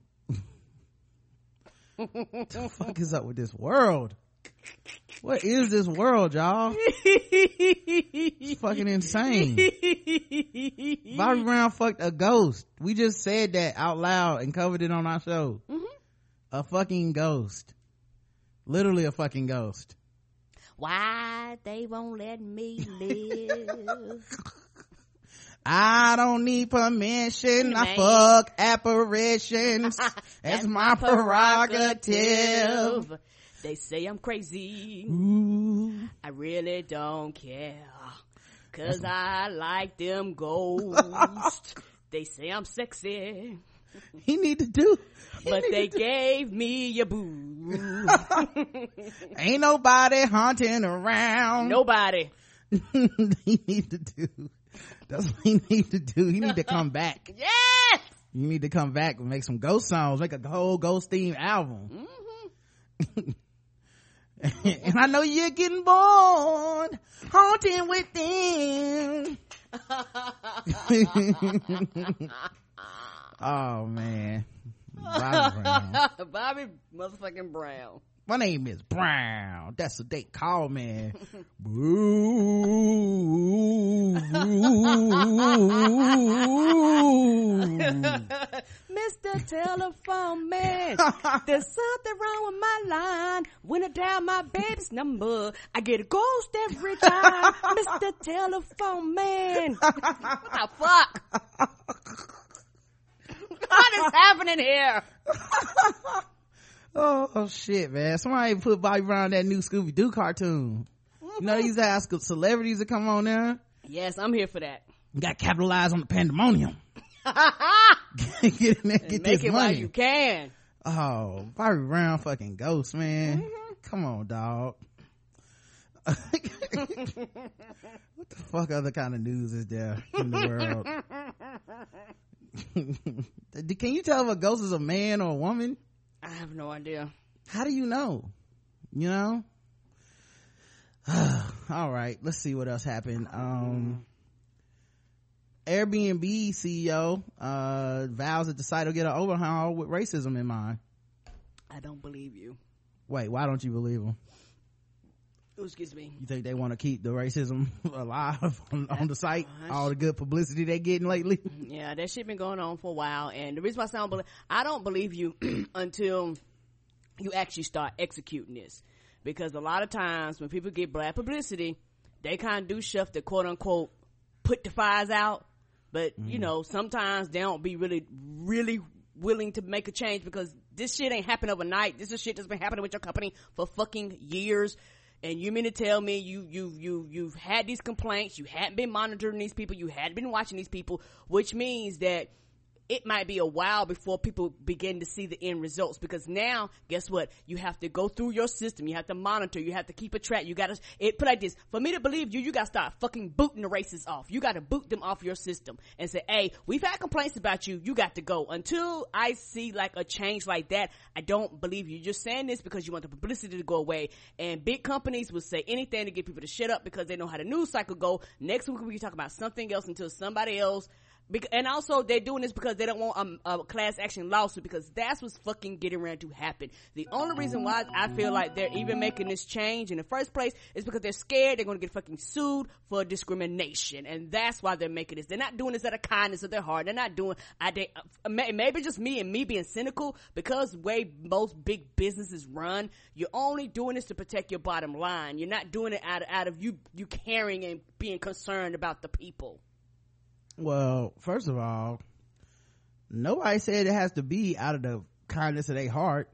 what the fuck is up with this world? What is this world, y'all? It's fucking insane. Bobby Brown fucked a ghost. We just said that out loud and covered it on our show. Mm-hmm. A fucking ghost. Literally a fucking ghost. Why they won't let me live? I don't need permission. I Man. fuck apparitions. That's my prerogative. They say I'm crazy. Ooh. I really don't care. Cause I like them ghosts. They say I'm sexy. He need to do. he But need they to do- gave me a boo. Ain't nobody haunting around. Nobody. He need to do. That's what he need to do. He need to come back. Yes! You need to come back and make some ghost songs. Make a whole ghost themed album. Mm-hmm. And I know you're getting bored, haunting within. Oh man, Bobby Brown. Bobby motherfucking Brown. My name is Brown. That's what they call me. Mister Telephone Man, there's something wrong with my line. When I dial my baby's number, I get a ghost every time. Mister Telephone Man. What the fuck? What is happening here? Oh, oh shit, man. Somebody put Bobby Brown in that new Scooby-Doo cartoon. You know, they used to ask celebrities to come on there. Yes, I'm here for that. You got to capitalize on the pandemonium. Get in there, get Make this it while money. you can. Oh, Bobby Brown fucking ghost, man. Mm-hmm. Come on, dog. What the fuck other kind of news is there in the world? Can you tell if a ghost is a man or a woman? I have no idea. How do you know? You know? All right, let's see what else happened. Um, Airbnb C E O uh, vows that the site will get an overhaul with racism in mind. I don't believe you. Wait, why don't you believe them? Oh, excuse me. You think they want to keep the racism alive on, on the site? All the good publicity they getting lately? Yeah, that shit been going on for a while, and the reason why I, sound believe, I don't believe you until you actually start executing this, because a lot of times when people get bad publicity, they kind of do stuff to quote unquote put the fires out, but mm. you know, sometimes they don't be really, really willing to make a change because this shit ain't happened overnight. This is shit that's been happening with your company for fucking years. And you mean to tell me you, you, you, you've had these complaints, you hadn't been monitoring these people, you hadn't been watching these people, which means that it might be a while before people begin to see the end results, because now, guess what? You have to go through your system. You have to monitor. You have to keep a track. You gotta, it put like this. For me to believe you, you gotta start fucking booting the racists off. You gotta boot them off your system and say, hey, we've had complaints about you. You got to go. Until I see like a change like that, I don't believe you. You're just saying this because you want the publicity to go away. And big companies will say anything to get people to shut up because they know how the news cycle go. Next week we can talk about something else until somebody else. And also, they're doing this because they don't want um, a class action lawsuit, because that's what's fucking getting around to happen. The only reason why I feel like they're even making this change in the first place is because they're scared they're going to get fucking sued for discrimination. And that's why they're making this. They're not doing this out of kindness of their heart. They're not doing, I, they, maybe just me and me being cynical, because the way most big businesses run, you're only doing this to protect your bottom line. You're not doing it out of, out of you, you caring and being concerned about the people. Well, first of all, nobody said it has to be out of the kindness of their heart.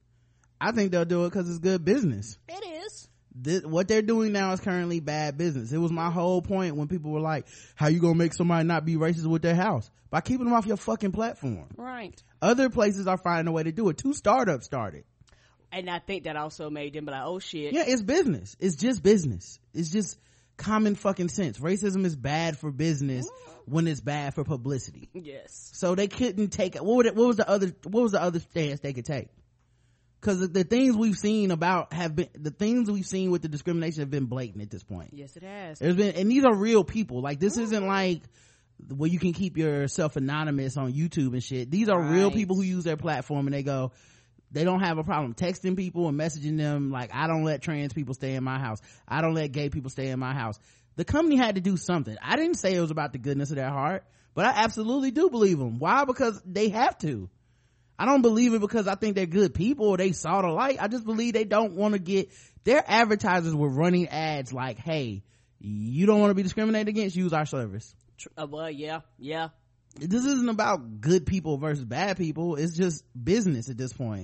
I think they'll do it because it's good business. It is. This, what they're doing now is currently bad business. It was my whole point when people were like, how you gonna make somebody not be racist with their house? By keeping them off your fucking platform. Right. Other places are finding a way to do it. Two startups started. And I think that also made them be like, oh shit. Yeah, it's business. It's just business. It's just common fucking sense. Racism is bad for business when it's bad for publicity. Yes. So they couldn't take it. What, would it, what was the other, what was the other stance they could take? Cause the, the things we've seen about have been, the things we've seen with the discrimination have been blatant at this point. Yes, it has. There's been, and these are real people. Like, this isn't like where you can keep yourself anonymous on YouTube and shit. These are right. real people who use their platform and they go, they don't have a problem texting people and messaging them like, I don't let trans people stay in my house. I don't let gay people stay in my house. The company had to do something. I didn't say it was about the goodness of their heart, but I absolutely do believe them. Why? Because they have to. I don't believe it because I think they're good people or they saw the light. I just believe they don't want to get, their advertisers were running ads like, hey, you don't want to be discriminated against, use our service. Uh, well, yeah, yeah. This isn't about good people versus bad people. It's just business at this point.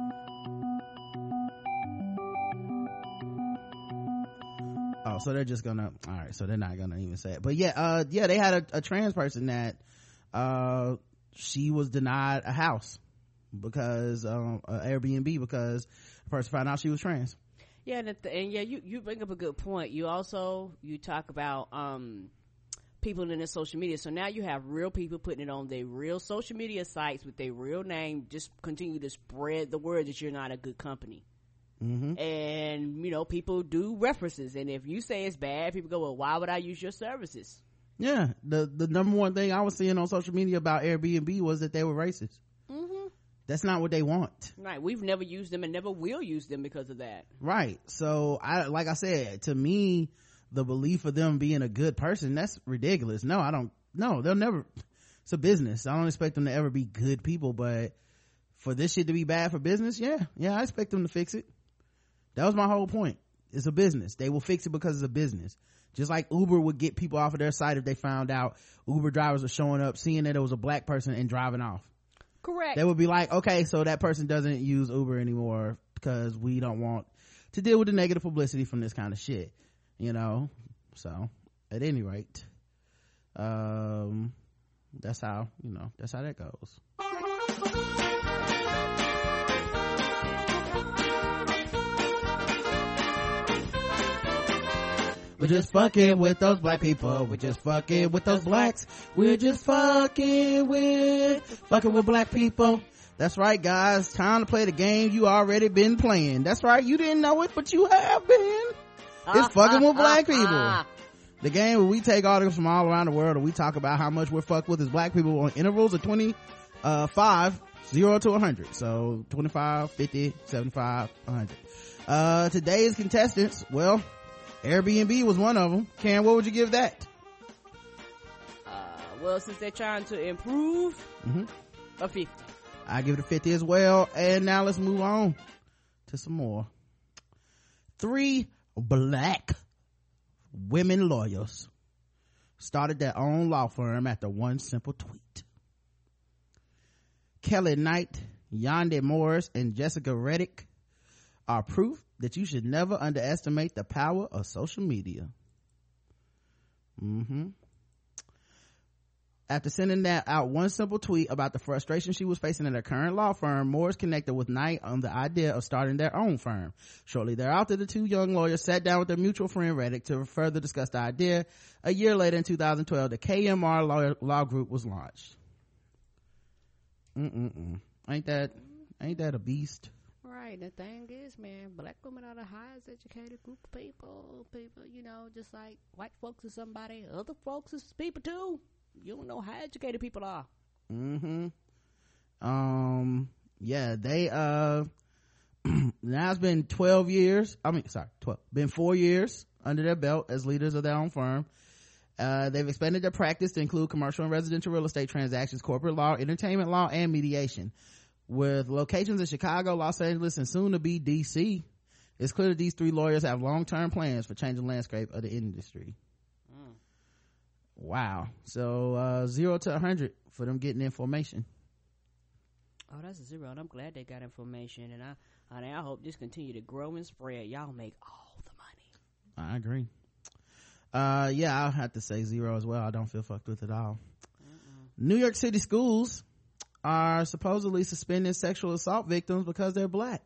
Oh, so they're just gonna, all right, so they're not gonna even say it. But yeah, uh, yeah, they had a, a trans person that, uh, she was denied a house because, um, uh, Airbnb because the person found out she was trans. Yeah, and, the, and yeah, you, you bring up a good point. You also, you talk about, um, people in their social media. So now you have real people putting it on their real social media sites with their real name, just continue to spread the word that you're not a good company. Mm-hmm. And you know, people do references, and if you say it's bad, people go, well, why would I use your services? Yeah, the the number one thing I was seeing on social media about Airbnb was that they were racist. Mm-hmm. That's not what they want. Right. We've never used them and never will use them because of that. Right. So I, like I said, to me, the belief of them being a good person, that's ridiculous. No, I don't, no, they'll never, it's a business. I don't expect them to ever be good people, but for this shit to be bad for business, yeah, yeah, I expect them to fix it. That was my whole point. It's a business. They will fix it because it's a business. Just like Uber would get people off of their site if they found out Uber drivers were showing up, seeing that it was a black person and driving off. Correct. They would be like, okay, so that person doesn't use Uber anymore because we don't want to deal with the negative publicity from this kind of shit, you know? So at any rate, um, that's how, you know, that's how that goes. We're just fucking with those black people. We're just fucking with those blacks. We're just fucking with, fucking with black people. That's right, guys. Time to play the game you already been playing. That's right. You didn't know it, but you have been. It's fucking with black people. The game where we take articles from all around the world and we talk about how much we're fucked with as black people on intervals of twenty-five, zero to one hundred. So twenty-five, fifty, seventy-five, one hundred. Uh, today's contestants, well, Airbnb was one of them. Cam, what would you give that? Uh, well, since they're trying to improve, mm-hmm. a fifty. I give it a fifty as well. And now let's move on to some more. Three black women lawyers started their own law firm after one simple tweet. Kelly Knight Yonde Morris, and Jessica Reddick are proof that you should never underestimate the power of social media. Mm-hmm. After sending that out one simple tweet about the frustration she was facing at her current law firm, Morris connected with Knight on the idea of starting their own firm. Shortly thereafter, the two young lawyers sat down with their mutual friend Reddick to further discuss the idea. A year later, in two thousand twelve, the K M R Law, Law Group was launched. Mm-mm-mm. Ain't that, ain't that a beast? Right. The thing is, man, black women are the highest educated group of people. People, you know, just like white folks is somebody, other folks is people too. You don't know how educated people are. Mm-hmm. Um, yeah, they, uh, now it's been twelve years. I mean, sorry, twelve. Been four years under their belt as leaders of their own firm. Uh, they've expanded their practice to include commercial and residential real estate transactions, corporate law, entertainment law, and mediation. With locations in Chicago, Los Angeles, and soon to be D C, it's clear that these three lawyers have long-term plans for changing the landscape of the industry. Mm. Wow. So, uh, zero to a hundred for them getting information. Oh, that's a zero, and I'm glad they got information, and I, honey, I hope this continue to grow and spread. Y'all make all the money. I agree. Uh, yeah, I'll have to say zero as well. I don't feel fucked with at all. Mm-mm. New York City schools are supposedly suspending sexual assault victims because they're black.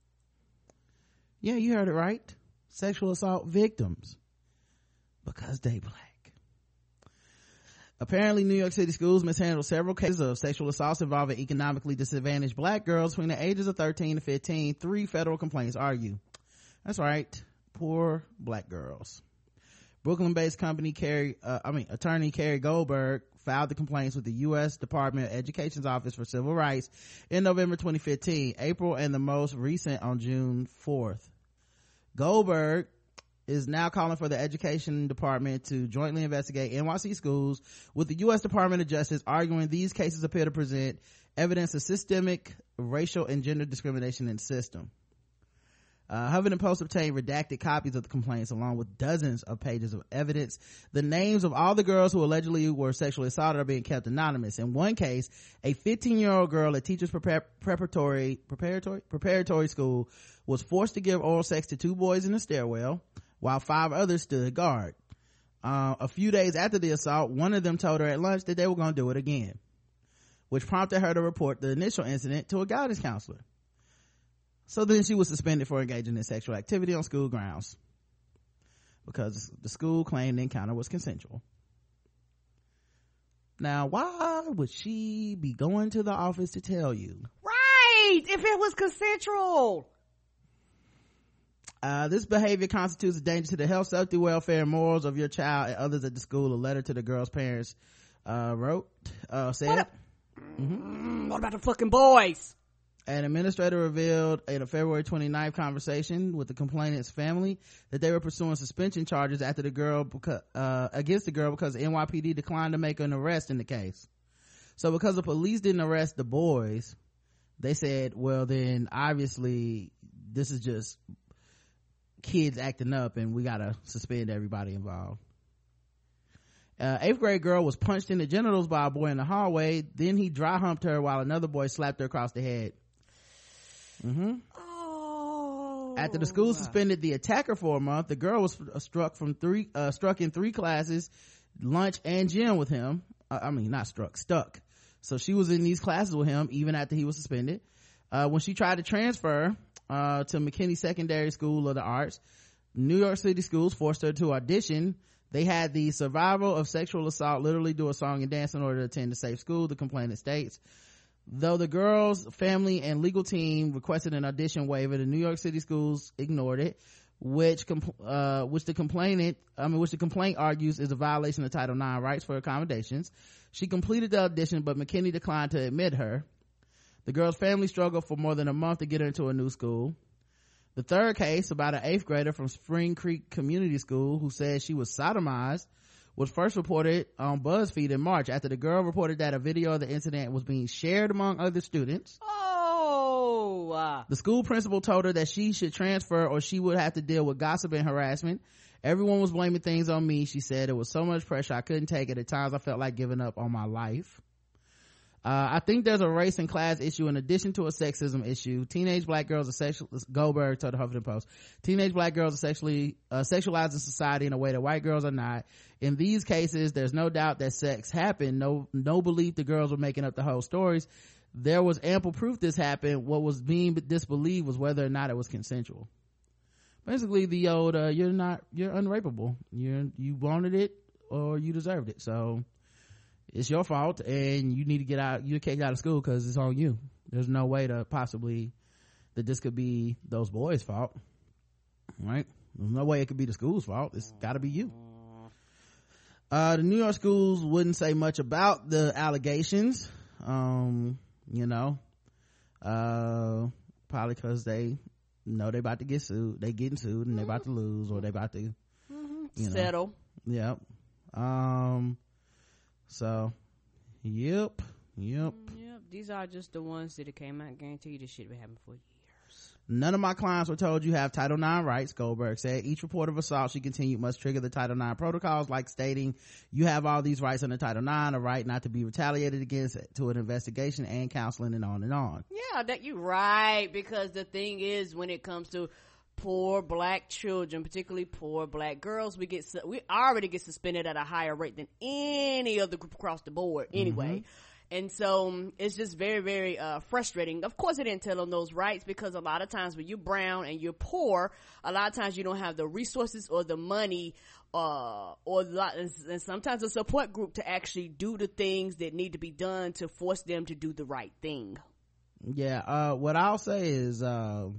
Yeah, you heard it right. Sexual assault victims because they black. Apparently, New York City schools mishandled several cases of sexual assaults involving economically disadvantaged black girls between the ages of thirteen to fifteen. Three federal complaints argue. That's right. Poor black girls. Brooklyn-based company Carrie, uh, I mean, attorney Carrie Goldberg filed the complaints with the U S Department of Education's Office for Civil Rights in November twenty fifteen, April, and the most recent on June fourth. Goldberg is now calling for the Education Department to jointly investigate N Y C schools with the U S Department of Justice, arguing these cases appear to present evidence of systemic racial and gender discrimination in the system. Uh, Huffington Post obtained redacted copies of the complaints along with dozens of pages of evidence. The names of all the girls who allegedly were sexually assaulted are being kept anonymous. In one case, a fifteen-year-old girl at teachers prepar- preparatory preparatory preparatory school was forced to give oral sex to two boys in a stairwell while five others stood guard. Uh, a few days after the assault, one of them told her at lunch that they were going to do it again, which prompted her to report the initial incident to a guidance counselor. So then she was suspended for engaging in sexual activity on school grounds because the school claimed the encounter was consensual. Now, why would she be going to the office to tell you? Right! If it was consensual! Uh, this behavior constitutes a danger to the health, safety, welfare, and morals of your child and others at the school. A letter to the girl's parents, uh, wrote, uh, said. What, a- mm-hmm. What about the fucking boys? An administrator revealed in a February twenty-ninth conversation with the complainant's family that they were pursuing suspension charges after the girl, uh, against the girl because N Y P D declined to make an arrest in the case. So because the police didn't arrest the boys, they said, well, then obviously this is just kids acting up and we gotta suspend everybody involved. Uh, eighth grade girl was punched in the genitals by a boy in the hallway. Then he dry humped her while another boy slapped her across the head. Mm-hmm. Oh. After the school suspended the attacker for a month, the girl was struck from three, uh, struck in three classes, lunch and gym with him. Uh, I mean, not struck, stuck. So she was in these classes with him even after he was suspended. Uh, when she tried to transfer, uh, to McKinney Secondary School of the Arts, New York City schools forced her to audition. They had the survival of sexual assault literally do a song and dance in order to attend a safe school, the complainant states. Though the girl's family and legal team requested an audition waiver, the New York City schools ignored it, which uh which the complainant I mean which the complaint argues is a violation of Title nine rights for accommodations. She completed the audition, but McKinney declined to admit her. The girl's family struggled for more than a month to get her into a new school. The third case, about an eighth grader from Spring Creek Community School who said she was sodomized, was first reported on BuzzFeed in March after the girl reported that a video of the incident was being shared among other students. Oh! Uh. The school principal told her that she should transfer or she would have to deal with gossip and harassment. Everyone was blaming things on me, she said. It was so much pressure I couldn't take it. At times I felt like giving up on my life. Uh, I think there's a race and class issue in addition to a sexism issue. Teenage black girls are sexual, Goldberg told the Huffington Post, teenage black girls are sexually, uh, sexualized in society in a way that white girls are not. In these cases, there's no doubt that sex happened. No, no belief the girls were making up the whole stories. There was ample proof this happened. What was being disbelieved was whether or not it was consensual. Basically, the old, uh, you're not, you're unrapeable. You're, you wanted it or you deserved it. So, it's your fault and you need to get out, you're kicked out of school because it's on you. There's no way to possibly that this could be those boys' fault, right? There's no way it could be the school's fault. It's gotta be you. Uh, the New York schools wouldn't say much about the allegations. Um, you know, uh, probably cause they know they about to get sued. They getting sued and they about to lose or they about to, Mm-hmm. you know. Settle. Yep. Um, so, yep, yep. Yep, these are just the ones that it came out. Guarantee you this shit been happening for years. None of my clients were told you have Title nine rights, Goldberg said. Each report of assault, she continued, must trigger the Title nine protocols, like stating you have all these rights under Title nine, a right not to be retaliated against, to an investigation and counseling, and on and on. Yeah, that you right, because the thing is, when it comes to poor black children, particularly poor black girls, we get su- we already get suspended at a higher rate than any other group across the board anyway. Mm-hmm. And so um, it's just very, very uh, frustrating. Of course, they didn't tell them those rights, because a lot of times when you're brown and you're poor, a lot of times you don't have the resources or the money uh, or the, and sometimes a support group to actually do the things that need to be done to force them to do the right thing. Yeah, uh, what I'll say is, uh,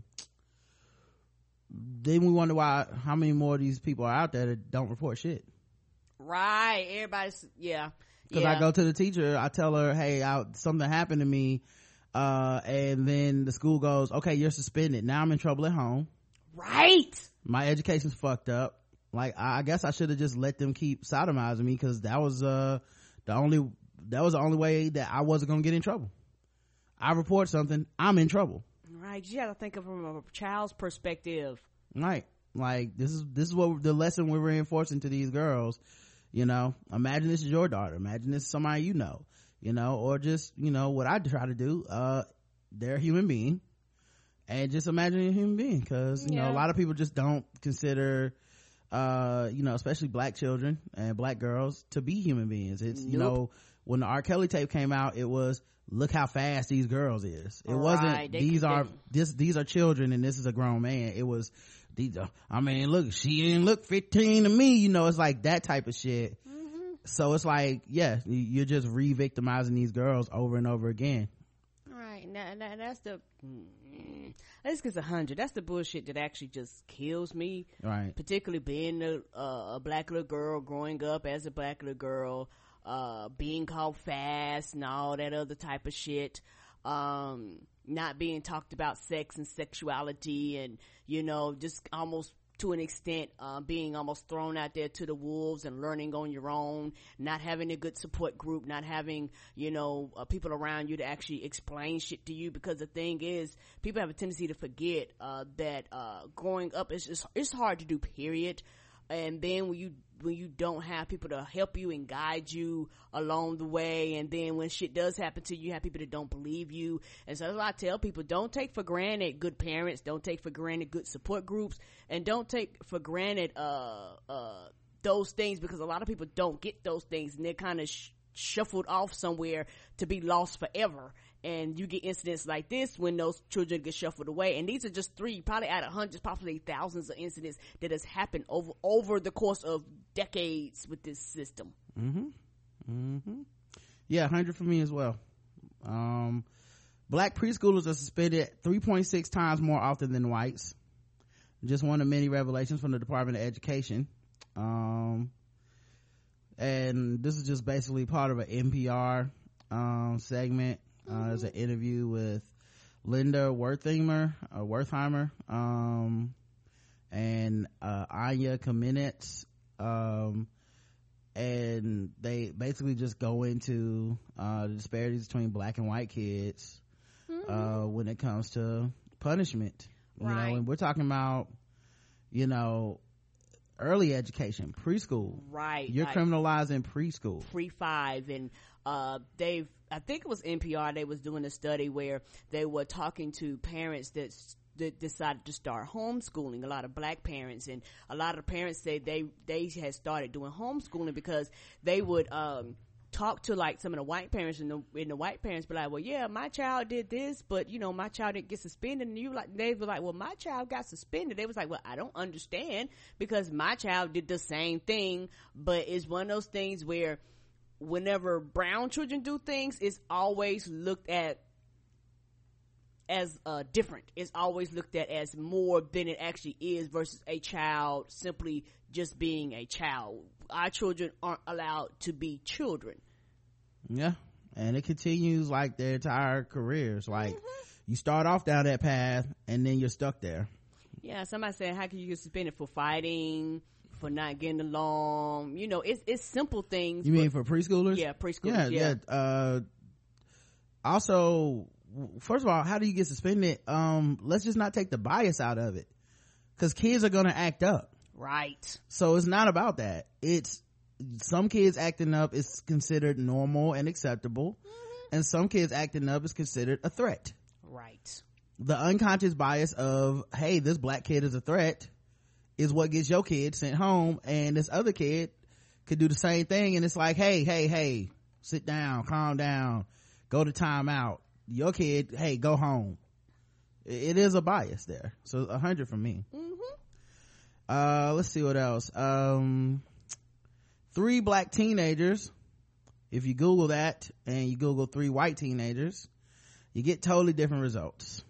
then we wonder why, how many more of these people are out there that don't report shit. Right. Everybody's, yeah. Cause yeah. I go to the teacher, I tell her, hey, I, something happened to me, uh, and then the school goes, okay, you're suspended. Now I'm in trouble at home. Right. My education's fucked up. Like, I guess I should have just let them keep sodomizing me, cause that was, uh, the only, that was the only way that I wasn't gonna get in trouble. I report something, I'm in trouble. Right, you gotta think of it from a child's perspective. Right, like this is this is what the lesson we're reinforcing to these girls. You know, imagine this is your daughter, imagine this is somebody you know, you know, or just, you know, what I try to do, uh they're a human being, and just imagine a human being, because you yeah. know, a lot of people just don't consider uh you know, especially black children and black girls, to be human beings. It's nope. You know, when the R. Kelly tape came out, it was, look how fast these girls is. It right. wasn't, they these are, this, these are children and this is a grown man. It was, these are, I mean, look, she didn't look fifteen to me, you know, it's like that type of shit. Mm-hmm. So it's like, yeah, you're just re-victimizing these girls over and over again. Right. Now, now that's the, mm, this gets a hundred. That's the bullshit that actually just kills me. Right. Particularly being a, uh, a black little girl, growing up as a black little girl, uh being called fast and all that other type of shit, um not being talked about sex and sexuality, and you know, just almost to an extent uh, being almost thrown out there to the wolves and learning on your own, not having a good support group, not having, you know, uh, people around you to actually explain shit to you. Because the thing is, people have a tendency to forget uh that uh growing up is just, it's hard to do, period. And then when you when you don't have people to help you and guide you along the way, and then when shit does happen to you, you have people that don't believe you. And so that's why I tell people, don't take for granted good parents, don't take for granted good support groups, and don't take for granted uh uh those things, because a lot of people don't get those things, and they're kind of sh- shuffled off somewhere to be lost forever. And you get incidents like this when those children get shuffled away. And these are just three, probably out of hundreds, possibly thousands of incidents that has happened over over the course of decades with this system. Mm-hmm. Mm-hmm. Yeah, one hundred for me as well. Um, black preschoolers are suspended three point six times more often than whites. Just one of many revelations from the Department of Education. Um, and this is just basically part of an N P R um, segment. Uh, there's an interview with Linda Wertheimer, uh, Wertheimer, um, and, uh, Anya Kamenetz, um, and they basically just go into, uh, the disparities between black and white kids, mm-hmm. uh, when it comes to punishment, you right. know, and we're talking about, you know, early education, preschool. Right. You're like criminalizing preschool. Pre five, and uh, they've. I think it was N P R. They was doing a study where they were talking to parents that that decided to start homeschooling. A lot of black parents, and a lot of parents said they they had started doing homeschooling because they would um talk to like some of the white parents, and the, and the white parents be like, well, yeah, my child did this, but you know, my child didn't get suspended. And you like, they were like, well, my child got suspended. They was like, well, I don't understand, because my child did the same thing. But it's one of those things where whenever brown children do things, it's always looked at as uh different. It's always looked at as more than it actually is, versus a child simply just being a child. Our children aren't allowed to be children. Yeah, and it continues like their entire careers. Like mm-hmm. you start off down that path and then you're stuck there. Yeah, somebody said, how can you get suspended for fighting, for not getting along? You know, it's it's simple things. You mean for preschoolers? Yeah, preschoolers. Yeah, yeah. yeah. Uh, also, first of all, how do you get suspended? Um, let's just not take the bias out of it, because kids are gonna act up. Right. So it's not about that. It's some kids acting up is considered normal and acceptable, mm-hmm. and some kids acting up is considered a threat. Right. The unconscious bias of, hey, this black kid is a threat, is what gets your kid sent home, and this other kid could do the same thing, and it's like, hey, hey, hey, sit down, calm down, go to timeout. Your kid, hey, go home. It is a bias there. So a hundred from me. Mm-hmm. Uh, let's see what else. Um, three black teenagers. If you Google that and you Google three white teenagers, you get totally different results.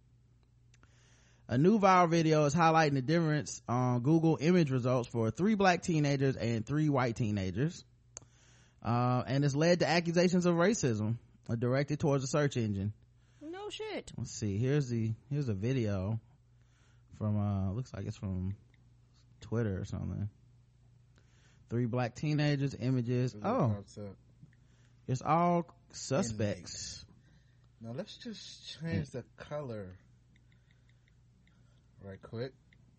A new viral video is highlighting the difference on Google image results for three black teenagers and three white teenagers. Uh, and it's led to accusations of racism uh, directed towards the search engine. No shit. Let's see. Here's the, here's a video from, uh, looks like it's from Twitter or something. Three black teenagers, images. Oh, it's all suspects. Now let's just change the color right quick.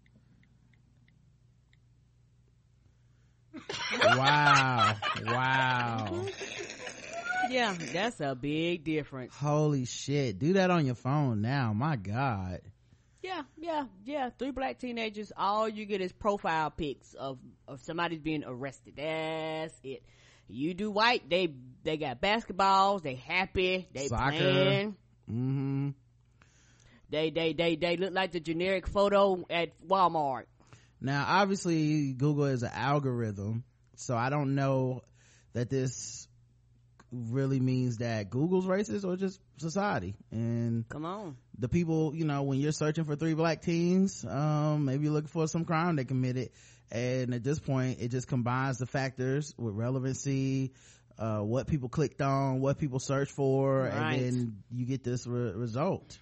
Wow. Wow. Yeah, that's a big difference. Holy shit. Do that on your phone now. My God. Yeah, yeah, yeah. Three black teenagers. All you get is profile pics of, of somebody's being arrested. That's it. You do white, they they got basketballs, they happy, they Soccer. playing. Mm-hmm. They they they they look like the generic photo at Walmart. Now, obviously, Google is an algorithm, so I don't know that this really means that Google's racist or just society. And come on, the people, you know, when you're searching for three black teens, um maybe you're looking for some crime they committed, and at this point it just combines the factors with relevancy, uh what people clicked on, what people searched for, right. and then you get this re- result.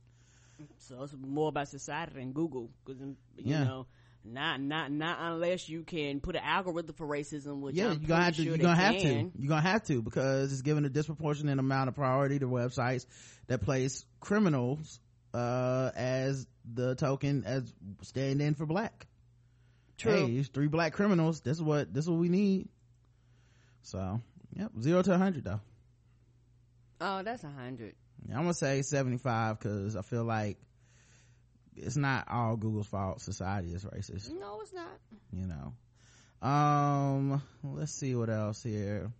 So it's more about society than Google, because you yeah. know, not not not unless you can put an algorithm for racism, which yeah I'm you're gonna have to sure you're gonna have can. to you're gonna have to because it's giving a disproportionate amount of priority to websites that place criminals uh as the token as stand in for black. True. Hey, it's three black criminals. This is what this is what we need. So yep, zero to a hundred though. Oh, that's a hundred. Yeah, I'm gonna say seventy-five because I feel like it's not all Google's fault. Society is racist. No, it's not. You know. Um, let's see what else here.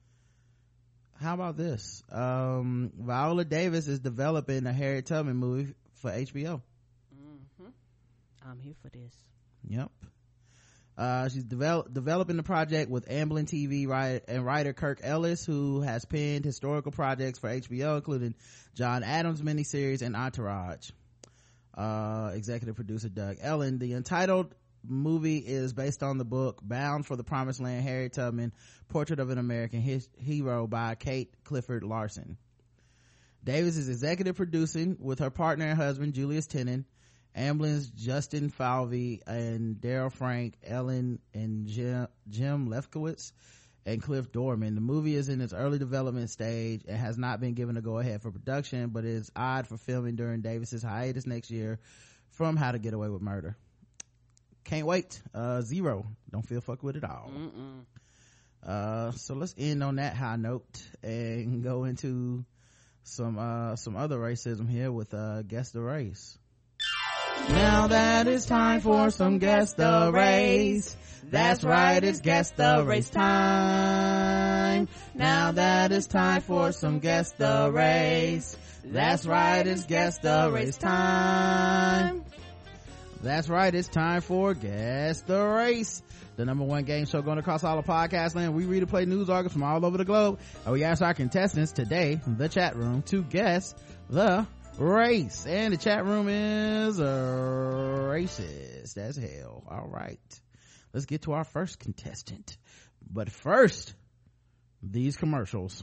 How about this? Um, Viola Davis is developing a Harriet Tubman movie for H B O. Mm-hmm. I'm here for this. Yep. Uh, she's develop, developing the project with Amblin T V writer and writer Kirk Ellis, who has penned historical projects for H B O, including John Adams miniseries and Entourage. Uh, executive producer Doug Ellen. The entitled movie is based on the book Bound for the Promised Land, Harriet Tubman, Portrait of an American His- Hero by Kate Clifford Larson. Davis is executive producing with her partner and husband Julius Tennant, Amblin's Justin Falvey, and Daryl Frank, Ellen and Jim, Jim Lefkowitz, and Cliff Dorman. The movie is in its early development stage and has not been given a go-ahead for production, but is eyed for filming during Davis's hiatus next year from How to Get Away with Murder. can't wait. Uh, zero. Don't feel fuck with it all. Mm-mm. Uh, so let's end on that high note and go into some, uh, some other racism here with, uh, Guess the Race. Now that it's time for some Guess the Race. That's right, it's Guess the Race time. Now that it's time for some Guess the Race. That's right, it's Guess the Race time. That's right, it's time for Guess the Race, the number one game show going across all of podcast land. We read and play news articles from all over the globe, and we ask our contestants today in the chat room to guess the race. And the chat room is uh, racist as hell. All right, let's get to our first contestant. But first, these commercials.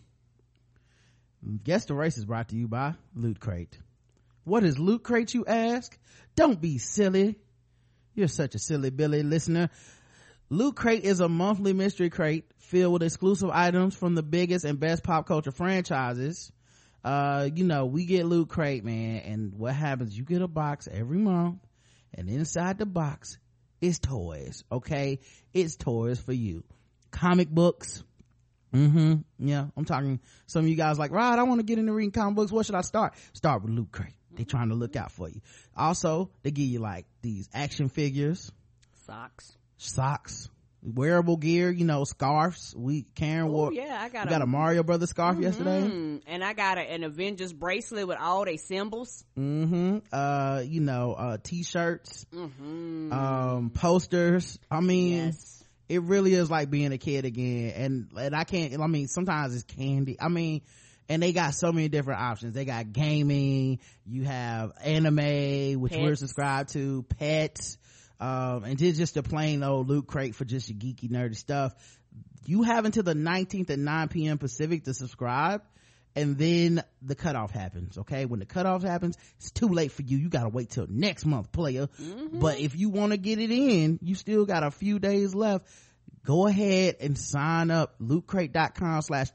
Guess the Race is brought to you by Loot Crate. What is Loot Crate, you ask? Don't be silly. You're such a silly Billy listener. Loot Crate is a monthly mystery crate filled with exclusive items from the biggest and best pop culture franchises. Uh, you know, we get Loot Crate, man, and what happens, you get a box every month, and inside the box is toys, okay? It's toys for you. Comic books. Mm-hmm. Yeah, I'm talking, some of you guys like, Rod, I want to get into reading comic books. Where should I start? Start with Loot Crate. They're trying to look out for you. Also, they give you like these action figures, Socks. socks, wearable gear, you know, scarves. We Karen wore. Oh yeah, I got, you got a Mario Brothers scarf mm-hmm. yesterday, and I got a, an Avengers bracelet with all their symbols. Mm-hmm. Uh, you know, uh, t-shirts, mm-hmm. um, posters. I mean, yes. It really is like being a kid again. And and I can't. I mean, sometimes it's candy. I mean. And they got so many different options. They got gaming, you have anime, which pets. We're subscribed to, pets, um, and just, just a plain old Loot Crate for just your geeky, nerdy stuff. You have until the nineteenth at nine p.m. Pacific to subscribe, and then the cutoff happens, okay? When the cutoff happens, it's too late for you. You gotta wait till next month, player. Mm-hmm. But if you want to get it in, you still got a few days left. Go ahead and sign up, lootcrate.com slash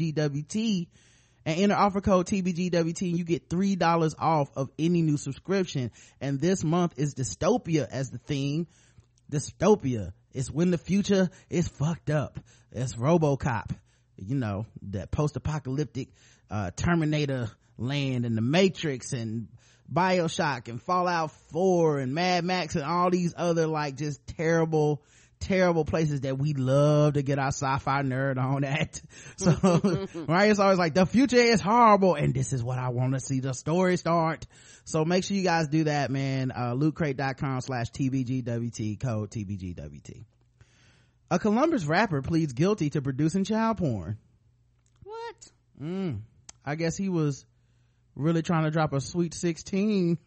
TBGWT. And enter offer code T B G W T and you get three dollars off of any new subscription. And this month is dystopia as the theme. Dystopia. It's when the future is fucked up. It's RoboCop. You know, that post-apocalyptic, uh, Terminator land and the Matrix and BioShock and Fallout four and Mad Max and all these other like just terrible, terrible places that we love to get our sci-fi nerd on at. So right, it's always like the future is horrible and this is what I want to see the story start. So make sure you guys do that, man. uh lootcrate.com slash tbgwt, code tbgwt. A Columbus rapper pleads guilty to producing child porn. What? mm, I guess he was really trying to drop a sweet sixteen.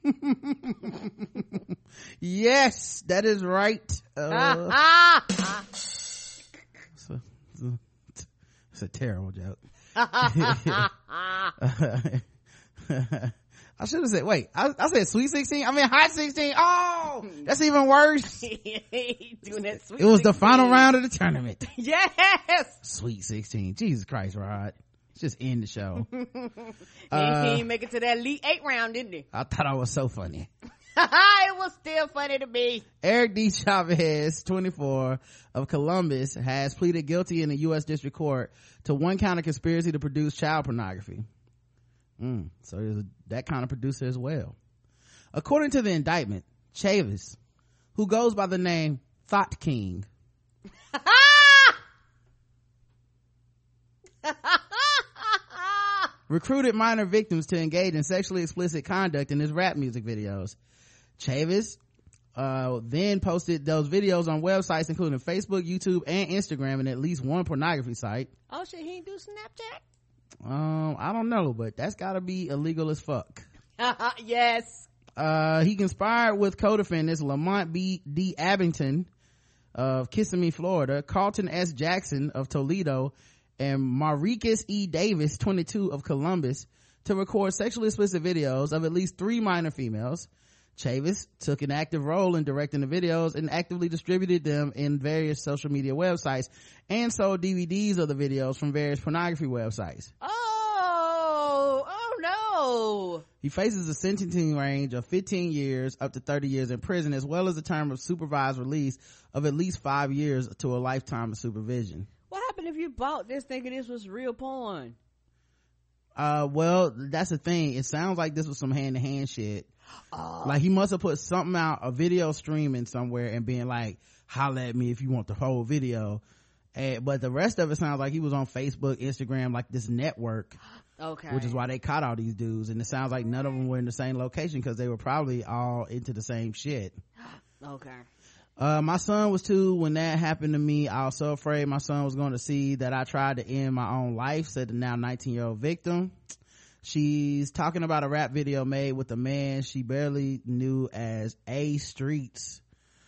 Yes, that is right. Uh, ah, ah. It's, a, it's a terrible joke. I should have said, wait, I, I said sweet sixteen. I mean hot sixteen. Oh, that's even worse. Doing that sweet it was sixteen. the final round of the tournament. Yes. Sweet sixteen. Jesus Christ, Rod. Just end the show. he, uh, he didn't make it to that elite eight round, didn't he? I thought I was so funny. It was still funny to me. Eric D. Chavez, twenty-four, of Columbus, has pleaded guilty in the U S District Court to one count of conspiracy to produce child pornography. Mm, so there's a, that kind of producer as well. According to the indictment, Chavez, who goes by the name Thought King, recruited minor victims to engage in sexually explicit conduct in his rap music videos. Chavez uh, then posted those videos on websites including Facebook, YouTube, and Instagram, and at least one pornography site. Oh shit, he ain't do Snapchat? Um, I don't know, but that's gotta be illegal as fuck. Yes. Uh, he conspired with co-defendants Lamont B. D. Abington of Kissimmee, Florida, Carlton S. Jackson of Toledo, and Maricus E. Davis, twenty-two, of Columbus, to record sexually explicit videos of at least three minor females. Chavez took an active role in directing the videos and actively distributed them in various social media websites and sold D V Ds of the videos from various pornography websites. Oh, all no. He faces a sentencing range of fifteen years up to thirty years in prison, as well as a term of supervised release of at least five years to a lifetime of supervision. What happened if you bought this thinking this was real porn? Uh, well, that's the thing. It sounds like this was some hand-to-hand shit. Oh. Like he must have put something out, a video streaming somewhere, and being like, holla at me if you want the whole video. And, but the rest of it sounds like he was on Facebook, Instagram, like this network. Okay. Which is why they caught all these dudes. And it sounds like none of them were in the same location because they were probably all into the same shit. Okay. Uh, my son was two when that happened to me. I was so afraid my son was going to see that I tried to end my own life, said the now nineteen year old victim. She's talking about a rap video made with a man she barely knew as A Streets.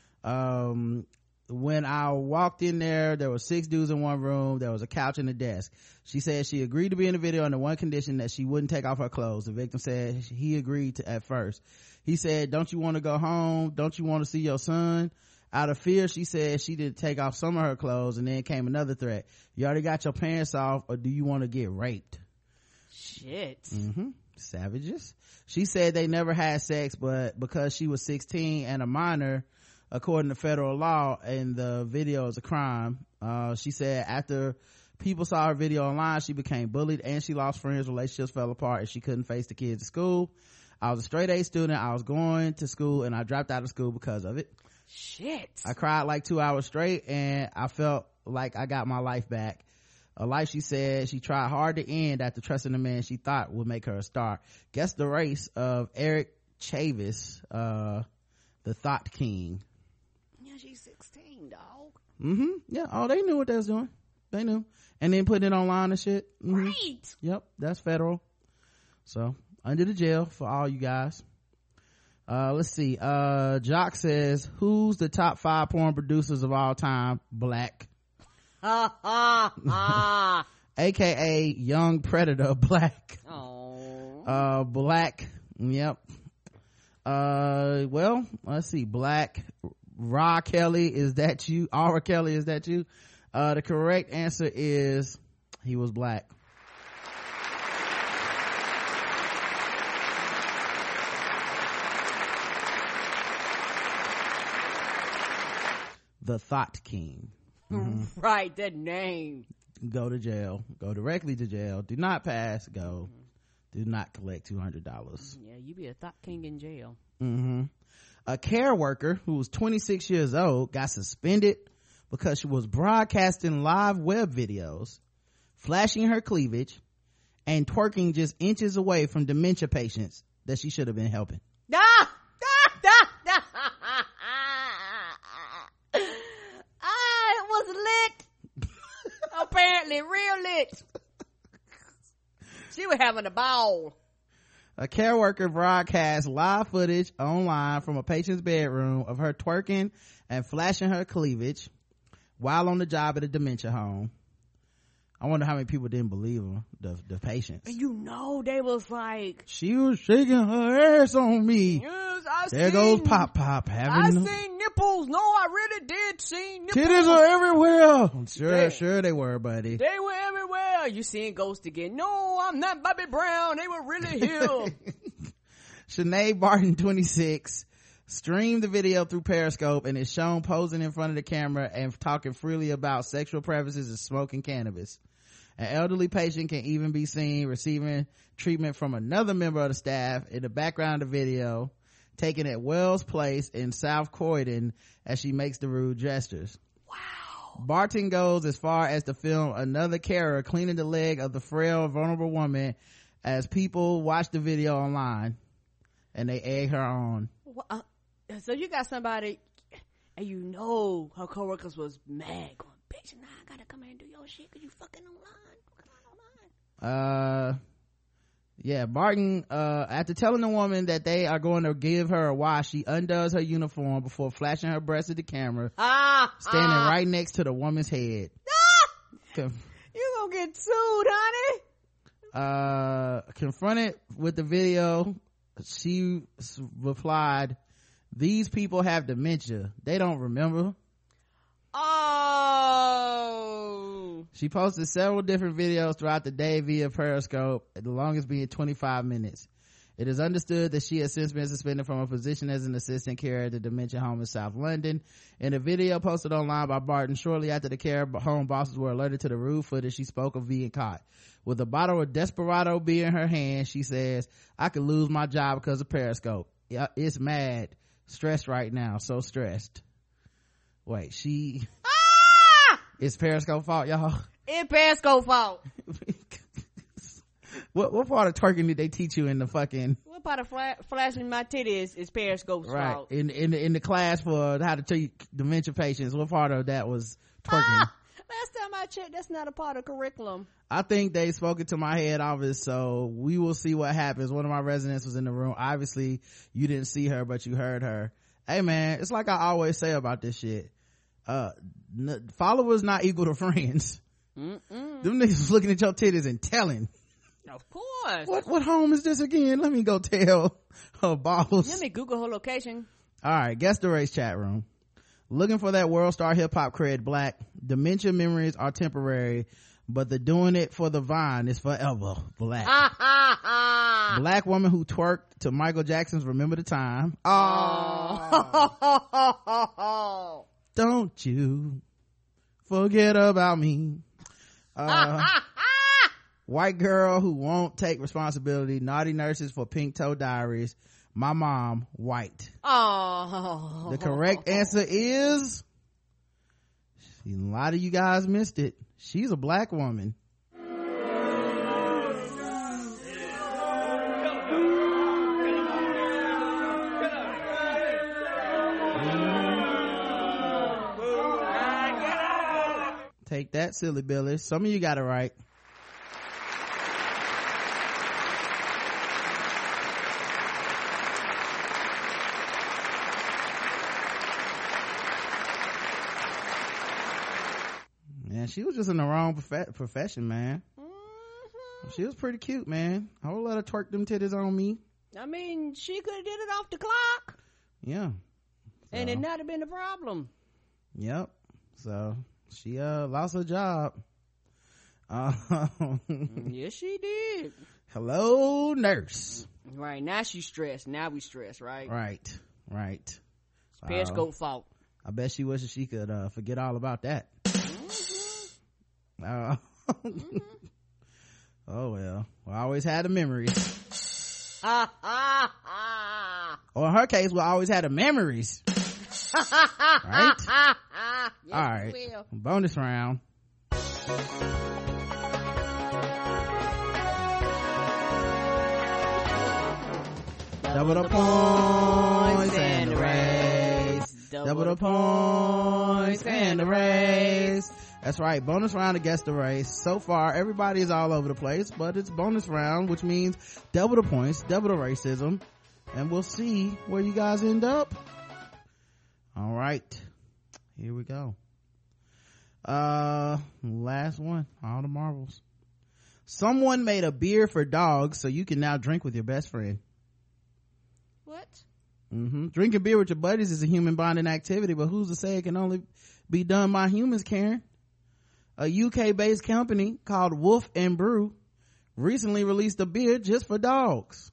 Um, when I walked in there, there were six dudes in one room. There was a couch and a desk. She said she agreed to be in the video under one condition, that she wouldn't take off her clothes. The victim said he agreed to at first. He said, don't you want to go home? Don't you want to see your son? Out of fear, she said she didn't take off some of her clothes, and then came another threat. You already got your pants off, or do you want to get raped? Shit. Mm-hmm. Savages. She said they never had sex, but because she was sixteen and a minor, according to federal law, and the video is a crime. Uh, she said after people saw her video online, she became bullied and she lost friends, relationships fell apart, and she couldn't face the kids at school. I was a straight A student. I was going to school and I dropped out of school because of it. Shit. I cried like two hours straight and I felt like I got my life back. A life, she said, she tried hard to end after trusting a man she thought would make her a star. Guess the race of Eric Chavis, uh, the Thought King. Yeah, she's sixteen, dog. Mm-hmm. Yeah. Oh, they knew what they was doing. They knew. And then putting it online and shit. Mm-hmm. Right. Yep. That's federal. So, under the jail for all you guys. Uh, let's see. Uh, Jock says, who's the top five porn producers of all time? Black. Ha ha ha. A K A Young Predator Black. Oh. Uh, Black. Yep. Uh, well, let's see. Black. Ra Kelly, is that you? Aura Kelly, is that you? Uh, the correct answer is he was black. The Thought King. Mm-hmm. Right, that name. Go to jail. Go directly to jail. Do not pass. Go. Mm-hmm. Do not collect two hundred dollars. Yeah, you be a thought king in jail. Mm-hmm. A care worker who was twenty-six years old got suspended because she was broadcasting live web videos, flashing her cleavage, and twerking just inches away from dementia patients that she should have been helping. Ah! Ah! Ah! Ah! Ah, it was lit. Apparently real lit. She was having a ball. A care worker broadcast live footage online from a patient's bedroom of her twerking and flashing her cleavage while on the job at a dementia home. I wonder how many people didn't believe her, the, the patients. And you know, they was like, she was shaking her ass on me. Yes, I there seen, goes Pop Pop having I seen nipples. No, I really did see nipples. Titties are everywhere. Sure, they, sure they were, buddy. They were everywhere. You seen Ghost again. No, I'm not Bobby Brown. They were really here. Sinead Barton, twenty-six, streamed the video through Periscope and is shown posing in front of the camera and talking freely about sexual preferences and smoking cannabis. An elderly patient can even be seen receiving treatment from another member of the staff in the background of the video, taken at Wells Place in South Croydon as she makes the rude gestures. Wow. Barton goes as far as to film another carer cleaning the leg of the frail, vulnerable woman as people watch the video online and they egg her on. Well, uh, so you got somebody, and you know her coworkers was mad, going, bitch, now I gotta come here and do your shit because you fucking online. Uh, yeah, Barton, uh, after telling the woman that they are going to give her a wash, she undoes her uniform before flashing her breast at the camera, ah, standing ah. right next to the woman's head. Ah! Conf- you gonna get sued, honey. Uh, confronted with the video, she replied, these people have dementia. They don't remember. Oh. She posted several different videos throughout the day via Periscope, the longest being twenty-five minutes. It is understood that she has since been suspended from her position as an assistant carer at the dementia home in South London. In a video posted online by Barton, shortly after the care home bosses were alerted to the rude footage, she spoke of being caught. With a bottle of Desperado beer in her hand, she says, I could lose my job because of Periscope. Yeah, it's mad. Stressed right now. So stressed. Wait, she... Ah! It's Periscope fault, y'all? It's Periscope fault. What what part of twerking did they teach you in the fucking? What part of fla- flashing my titties is Periscope's right fault? in in the, in the class for how to treat dementia patients? What part of that was twerking? Ah, last time I checked, that's not a part of curriculum. I think they spoke it to my head office, so we will see what happens. One of my residents was in the room. Obviously, you didn't see her, but you heard her. Hey, man, it's like I always say about this shit. Uh, n- followers not equal to friends. Mm-mm. Them niggas was looking at your titties and telling. Of course. What what home is this again? Let me go tell her balls. Let me Google her location. All right, guess the race chat room. Looking for that world star hip hop cred black. Dementia memories are temporary, but the doing it for the vine is forever black. Black woman who twerked to Michael Jackson's Remember the Time. Oh, don't you forget about me. Uh, white girl who won't take responsibility. Naughty nurses for Pink Toe Diaries. My mom, white. Oh. The correct answer is, a lot of you guys missed it. She's a black woman. Take that, silly Billy. Some of you got it right. Man, she was just in the wrong prof- profession, man. Mm-hmm. She was pretty cute, man. I would let her twerk them titties on me. I mean, she could have did it off the clock. Yeah. So, and it not have been a problem. Yep. So she uh lost her job. Uh, yes, she did. Hello, nurse. Right, now she's stressed. Now we stressed, right? Right, right. It's Periscope uh, fault. I bet she wishes she could uh forget all about that. Mm-hmm. Uh, mm-hmm. Oh well. well, I always had the memories. Or in her case, we always had the memories. Right? Yes, all right. Bonus round. Double the points and the race. Double the points and the race. That's right. Bonus round to guess the race. So far, everybody is all over the place, but it's bonus round, which means double the points, double the racism, and we'll see where you guys end up. All right. Here we go. Uh, last one. All the marbles. Someone made a beer for dogs so you can now drink with your best friend. What? Mm-hmm. Drinking beer with your buddies is a human bonding activity, but who's to say it can only be done by humans, Karen? A U K-based company called Wolf and Brew recently released a beer just for dogs.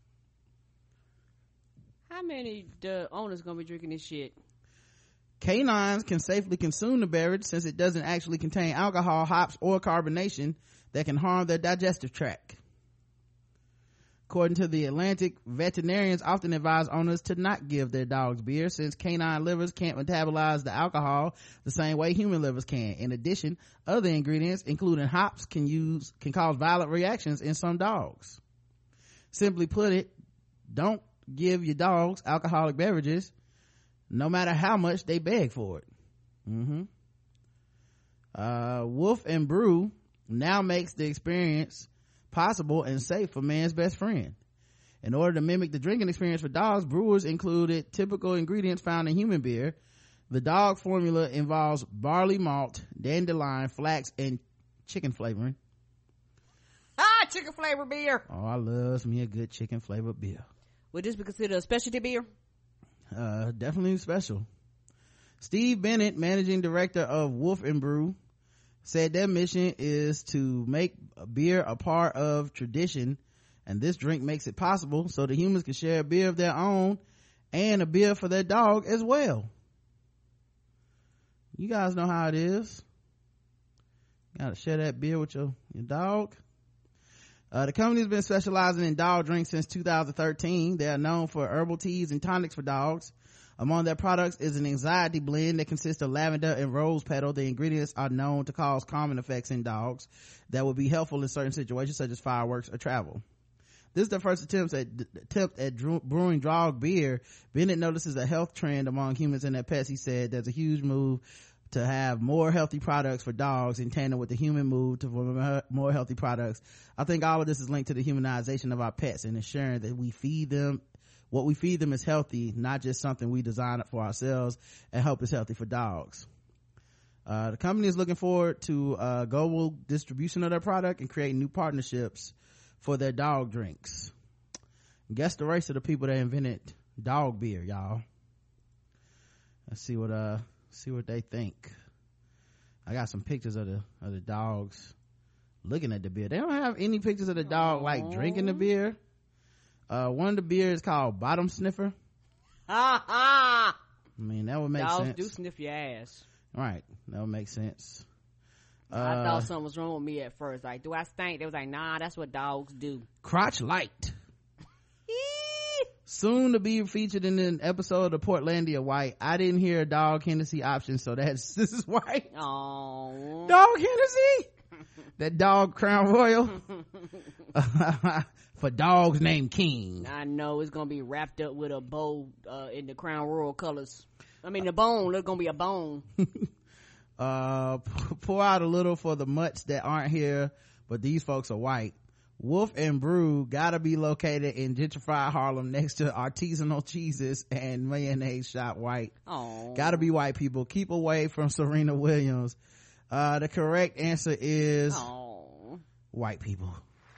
How many the owners gonna be drinking this shit? Canines can safely consume the beverage since it doesn't actually contain alcohol, hops, or carbonation that can harm their digestive tract. According to the Atlantic, veterinarians often advise owners to not give their dogs beer since canine livers can't metabolize the alcohol the same way human livers can. In addition, other ingredients, including hops, can use can cause violent reactions in some dogs. Simply put it, don't give your dogs alcoholic beverages, no matter how much they beg for it. Mm-hmm. Uh, Wolf and Brew now makes the experience possible and safe for man's best friend. In order to mimic the drinking experience for dogs, brewers included typical ingredients found in human beer. The dog formula involves barley malt, dandelion, flax, and chicken flavoring. Ah, chicken flavored beer. Oh, I love me a good chicken flavored beer. Would this be considered a specialty beer? Uh, definitely special. Steve Bennett, managing director of Wolf and Brew, said their mission is to make beer a part of tradition, and this drink makes it possible so the humans can share a beer of their own and a beer for their dog as well. You guys know how it is. You gotta share that beer with your, your dog. Uh, the company's been specializing in dog drinks since two thousand thirteen. They are known for herbal teas and tonics for dogs. Among their products is an anxiety blend that consists of lavender and rose petal. The ingredients are known to cause calming effects in dogs that will be helpful in certain situations such as fireworks or travel. This is the first attempt at attempt at brewing dog beer. Bennett notices a health trend among humans and their pets. He said there's a huge move to have more healthy products for dogs in tandem with the human move to more healthy products. I think all of this is linked to the humanization of our pets and ensuring that we feed them what we feed them is healthy, not just something we design for ourselves, and hope is healthy for dogs. Uh, the company is looking forward to uh, global distribution of their product and creating new partnerships for their dog drinks. Guess the race of the people that invented dog beer, y'all. Let's see what uh see what they think. I got some pictures of the of the dogs looking at the beer. They don't have any pictures of the dog like drinking the beer. Uh, one of the beers is called Bottom Sniffer. Ha ha! I mean, that would make Dogs sense. do sniff your ass. Right. That would make sense. Uh, I thought something was wrong with me at first. Like, do I stink? They was like, nah, that's what dogs do. Crotch Light. Soon to be featured in an episode of Portlandia White. I didn't hear a dog Hennessy option, so that's, this is white. Oh. Dog Hennessy? That dog Crown Royal? For dogs named King. I know it's gonna be wrapped up with a bow uh, in the Crown Royal colors. I mean, the bone, there's gonna be a bone. uh, pour out a little for the mutts that aren't here, but these folks are white. Wolf and Brew gotta be located in gentrified Harlem next to artisanal cheeses and mayonnaise shop white. Oh, gotta be white people. Keep away from Serena Williams. Uh, the correct answer is Aww. white people.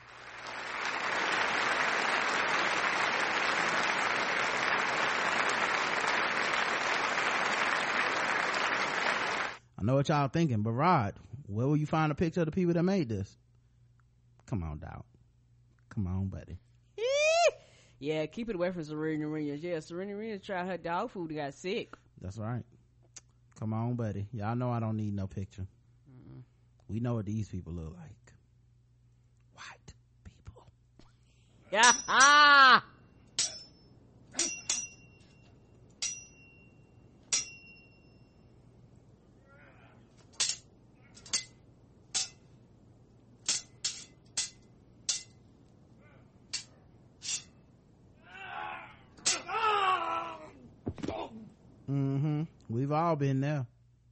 I know what y'all thinking, but Rod, where will you find a picture of the people that made this? Come on, dog. Come on, buddy. Yeah, keep it away from Serena Williams. Yeah, Serena Williams tried her dog food and got sick. That's right. Come on, buddy. Y'all know I don't need no picture. Mm-mm. We know what these people look like. White people. Yeah. Ah. Mm-hmm. We've all been there.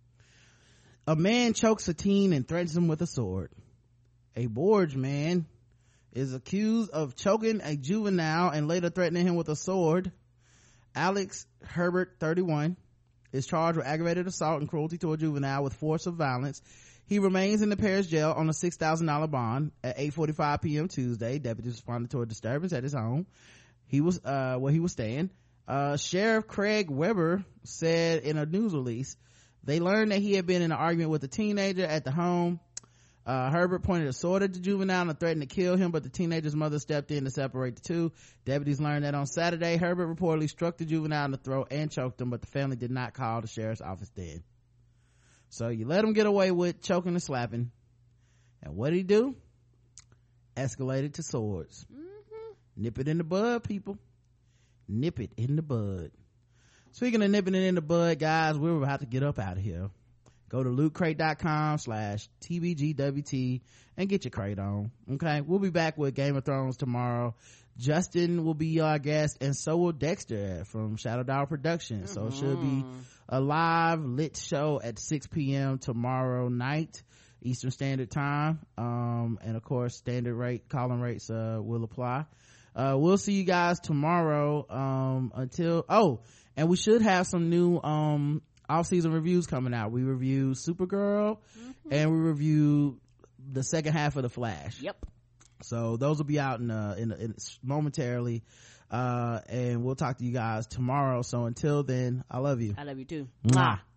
A man chokes a teen and threatens him with a sword. A Borge man is accused of choking a juvenile and later threatening him with a sword. Alex Herbert, thirty-one, is charged with aggravated assault and cruelty to a juvenile with force of violence. He remains in the parish jail on a six thousand dollars bond. At eight forty-five p.m. Tuesday, deputies responded to a disturbance at his home. He was, uh, where he was staying. Uh, Sheriff Craig Weber said in a news release, they learned that he had been in an argument with a teenager at the home. Uh, Herbert pointed a sword at the juvenile and threatened to kill him, but the teenager's mother stepped in to separate the two. Deputies learned that on Saturday, Herbert reportedly struck the juvenile in the throat and choked him, but the family did not call the sheriff's office then. So you let him get away with choking and slapping. And what did he do? Escalated to swords. Mm-hmm. Nip it in the bud, people. Nip it in the bud. Speaking of nipping it in the bud, guys, we're about to get up out of here. Go to lootcrate.com slash tbgwt and get your crate on. Okay, we'll be back with Game of Thrones tomorrow. Justin will be our guest, and so will Dexter from Shadow Dog Productions. So it should be a live lit show at six p.m. tomorrow night Eastern Standard Time. Um, and of course, standard rate calling rates uh will apply. Uh, we'll see you guys tomorrow. Um, until oh, and we should have some new um off-season reviews coming out. We reviewed Supergirl, mm-hmm. and we reviewed the second half of The Flash. Yep. So those will be out in uh in, in momentarily, uh, and we'll talk to you guys tomorrow. So until then, I love you. I love you too. Mwah. Mwah.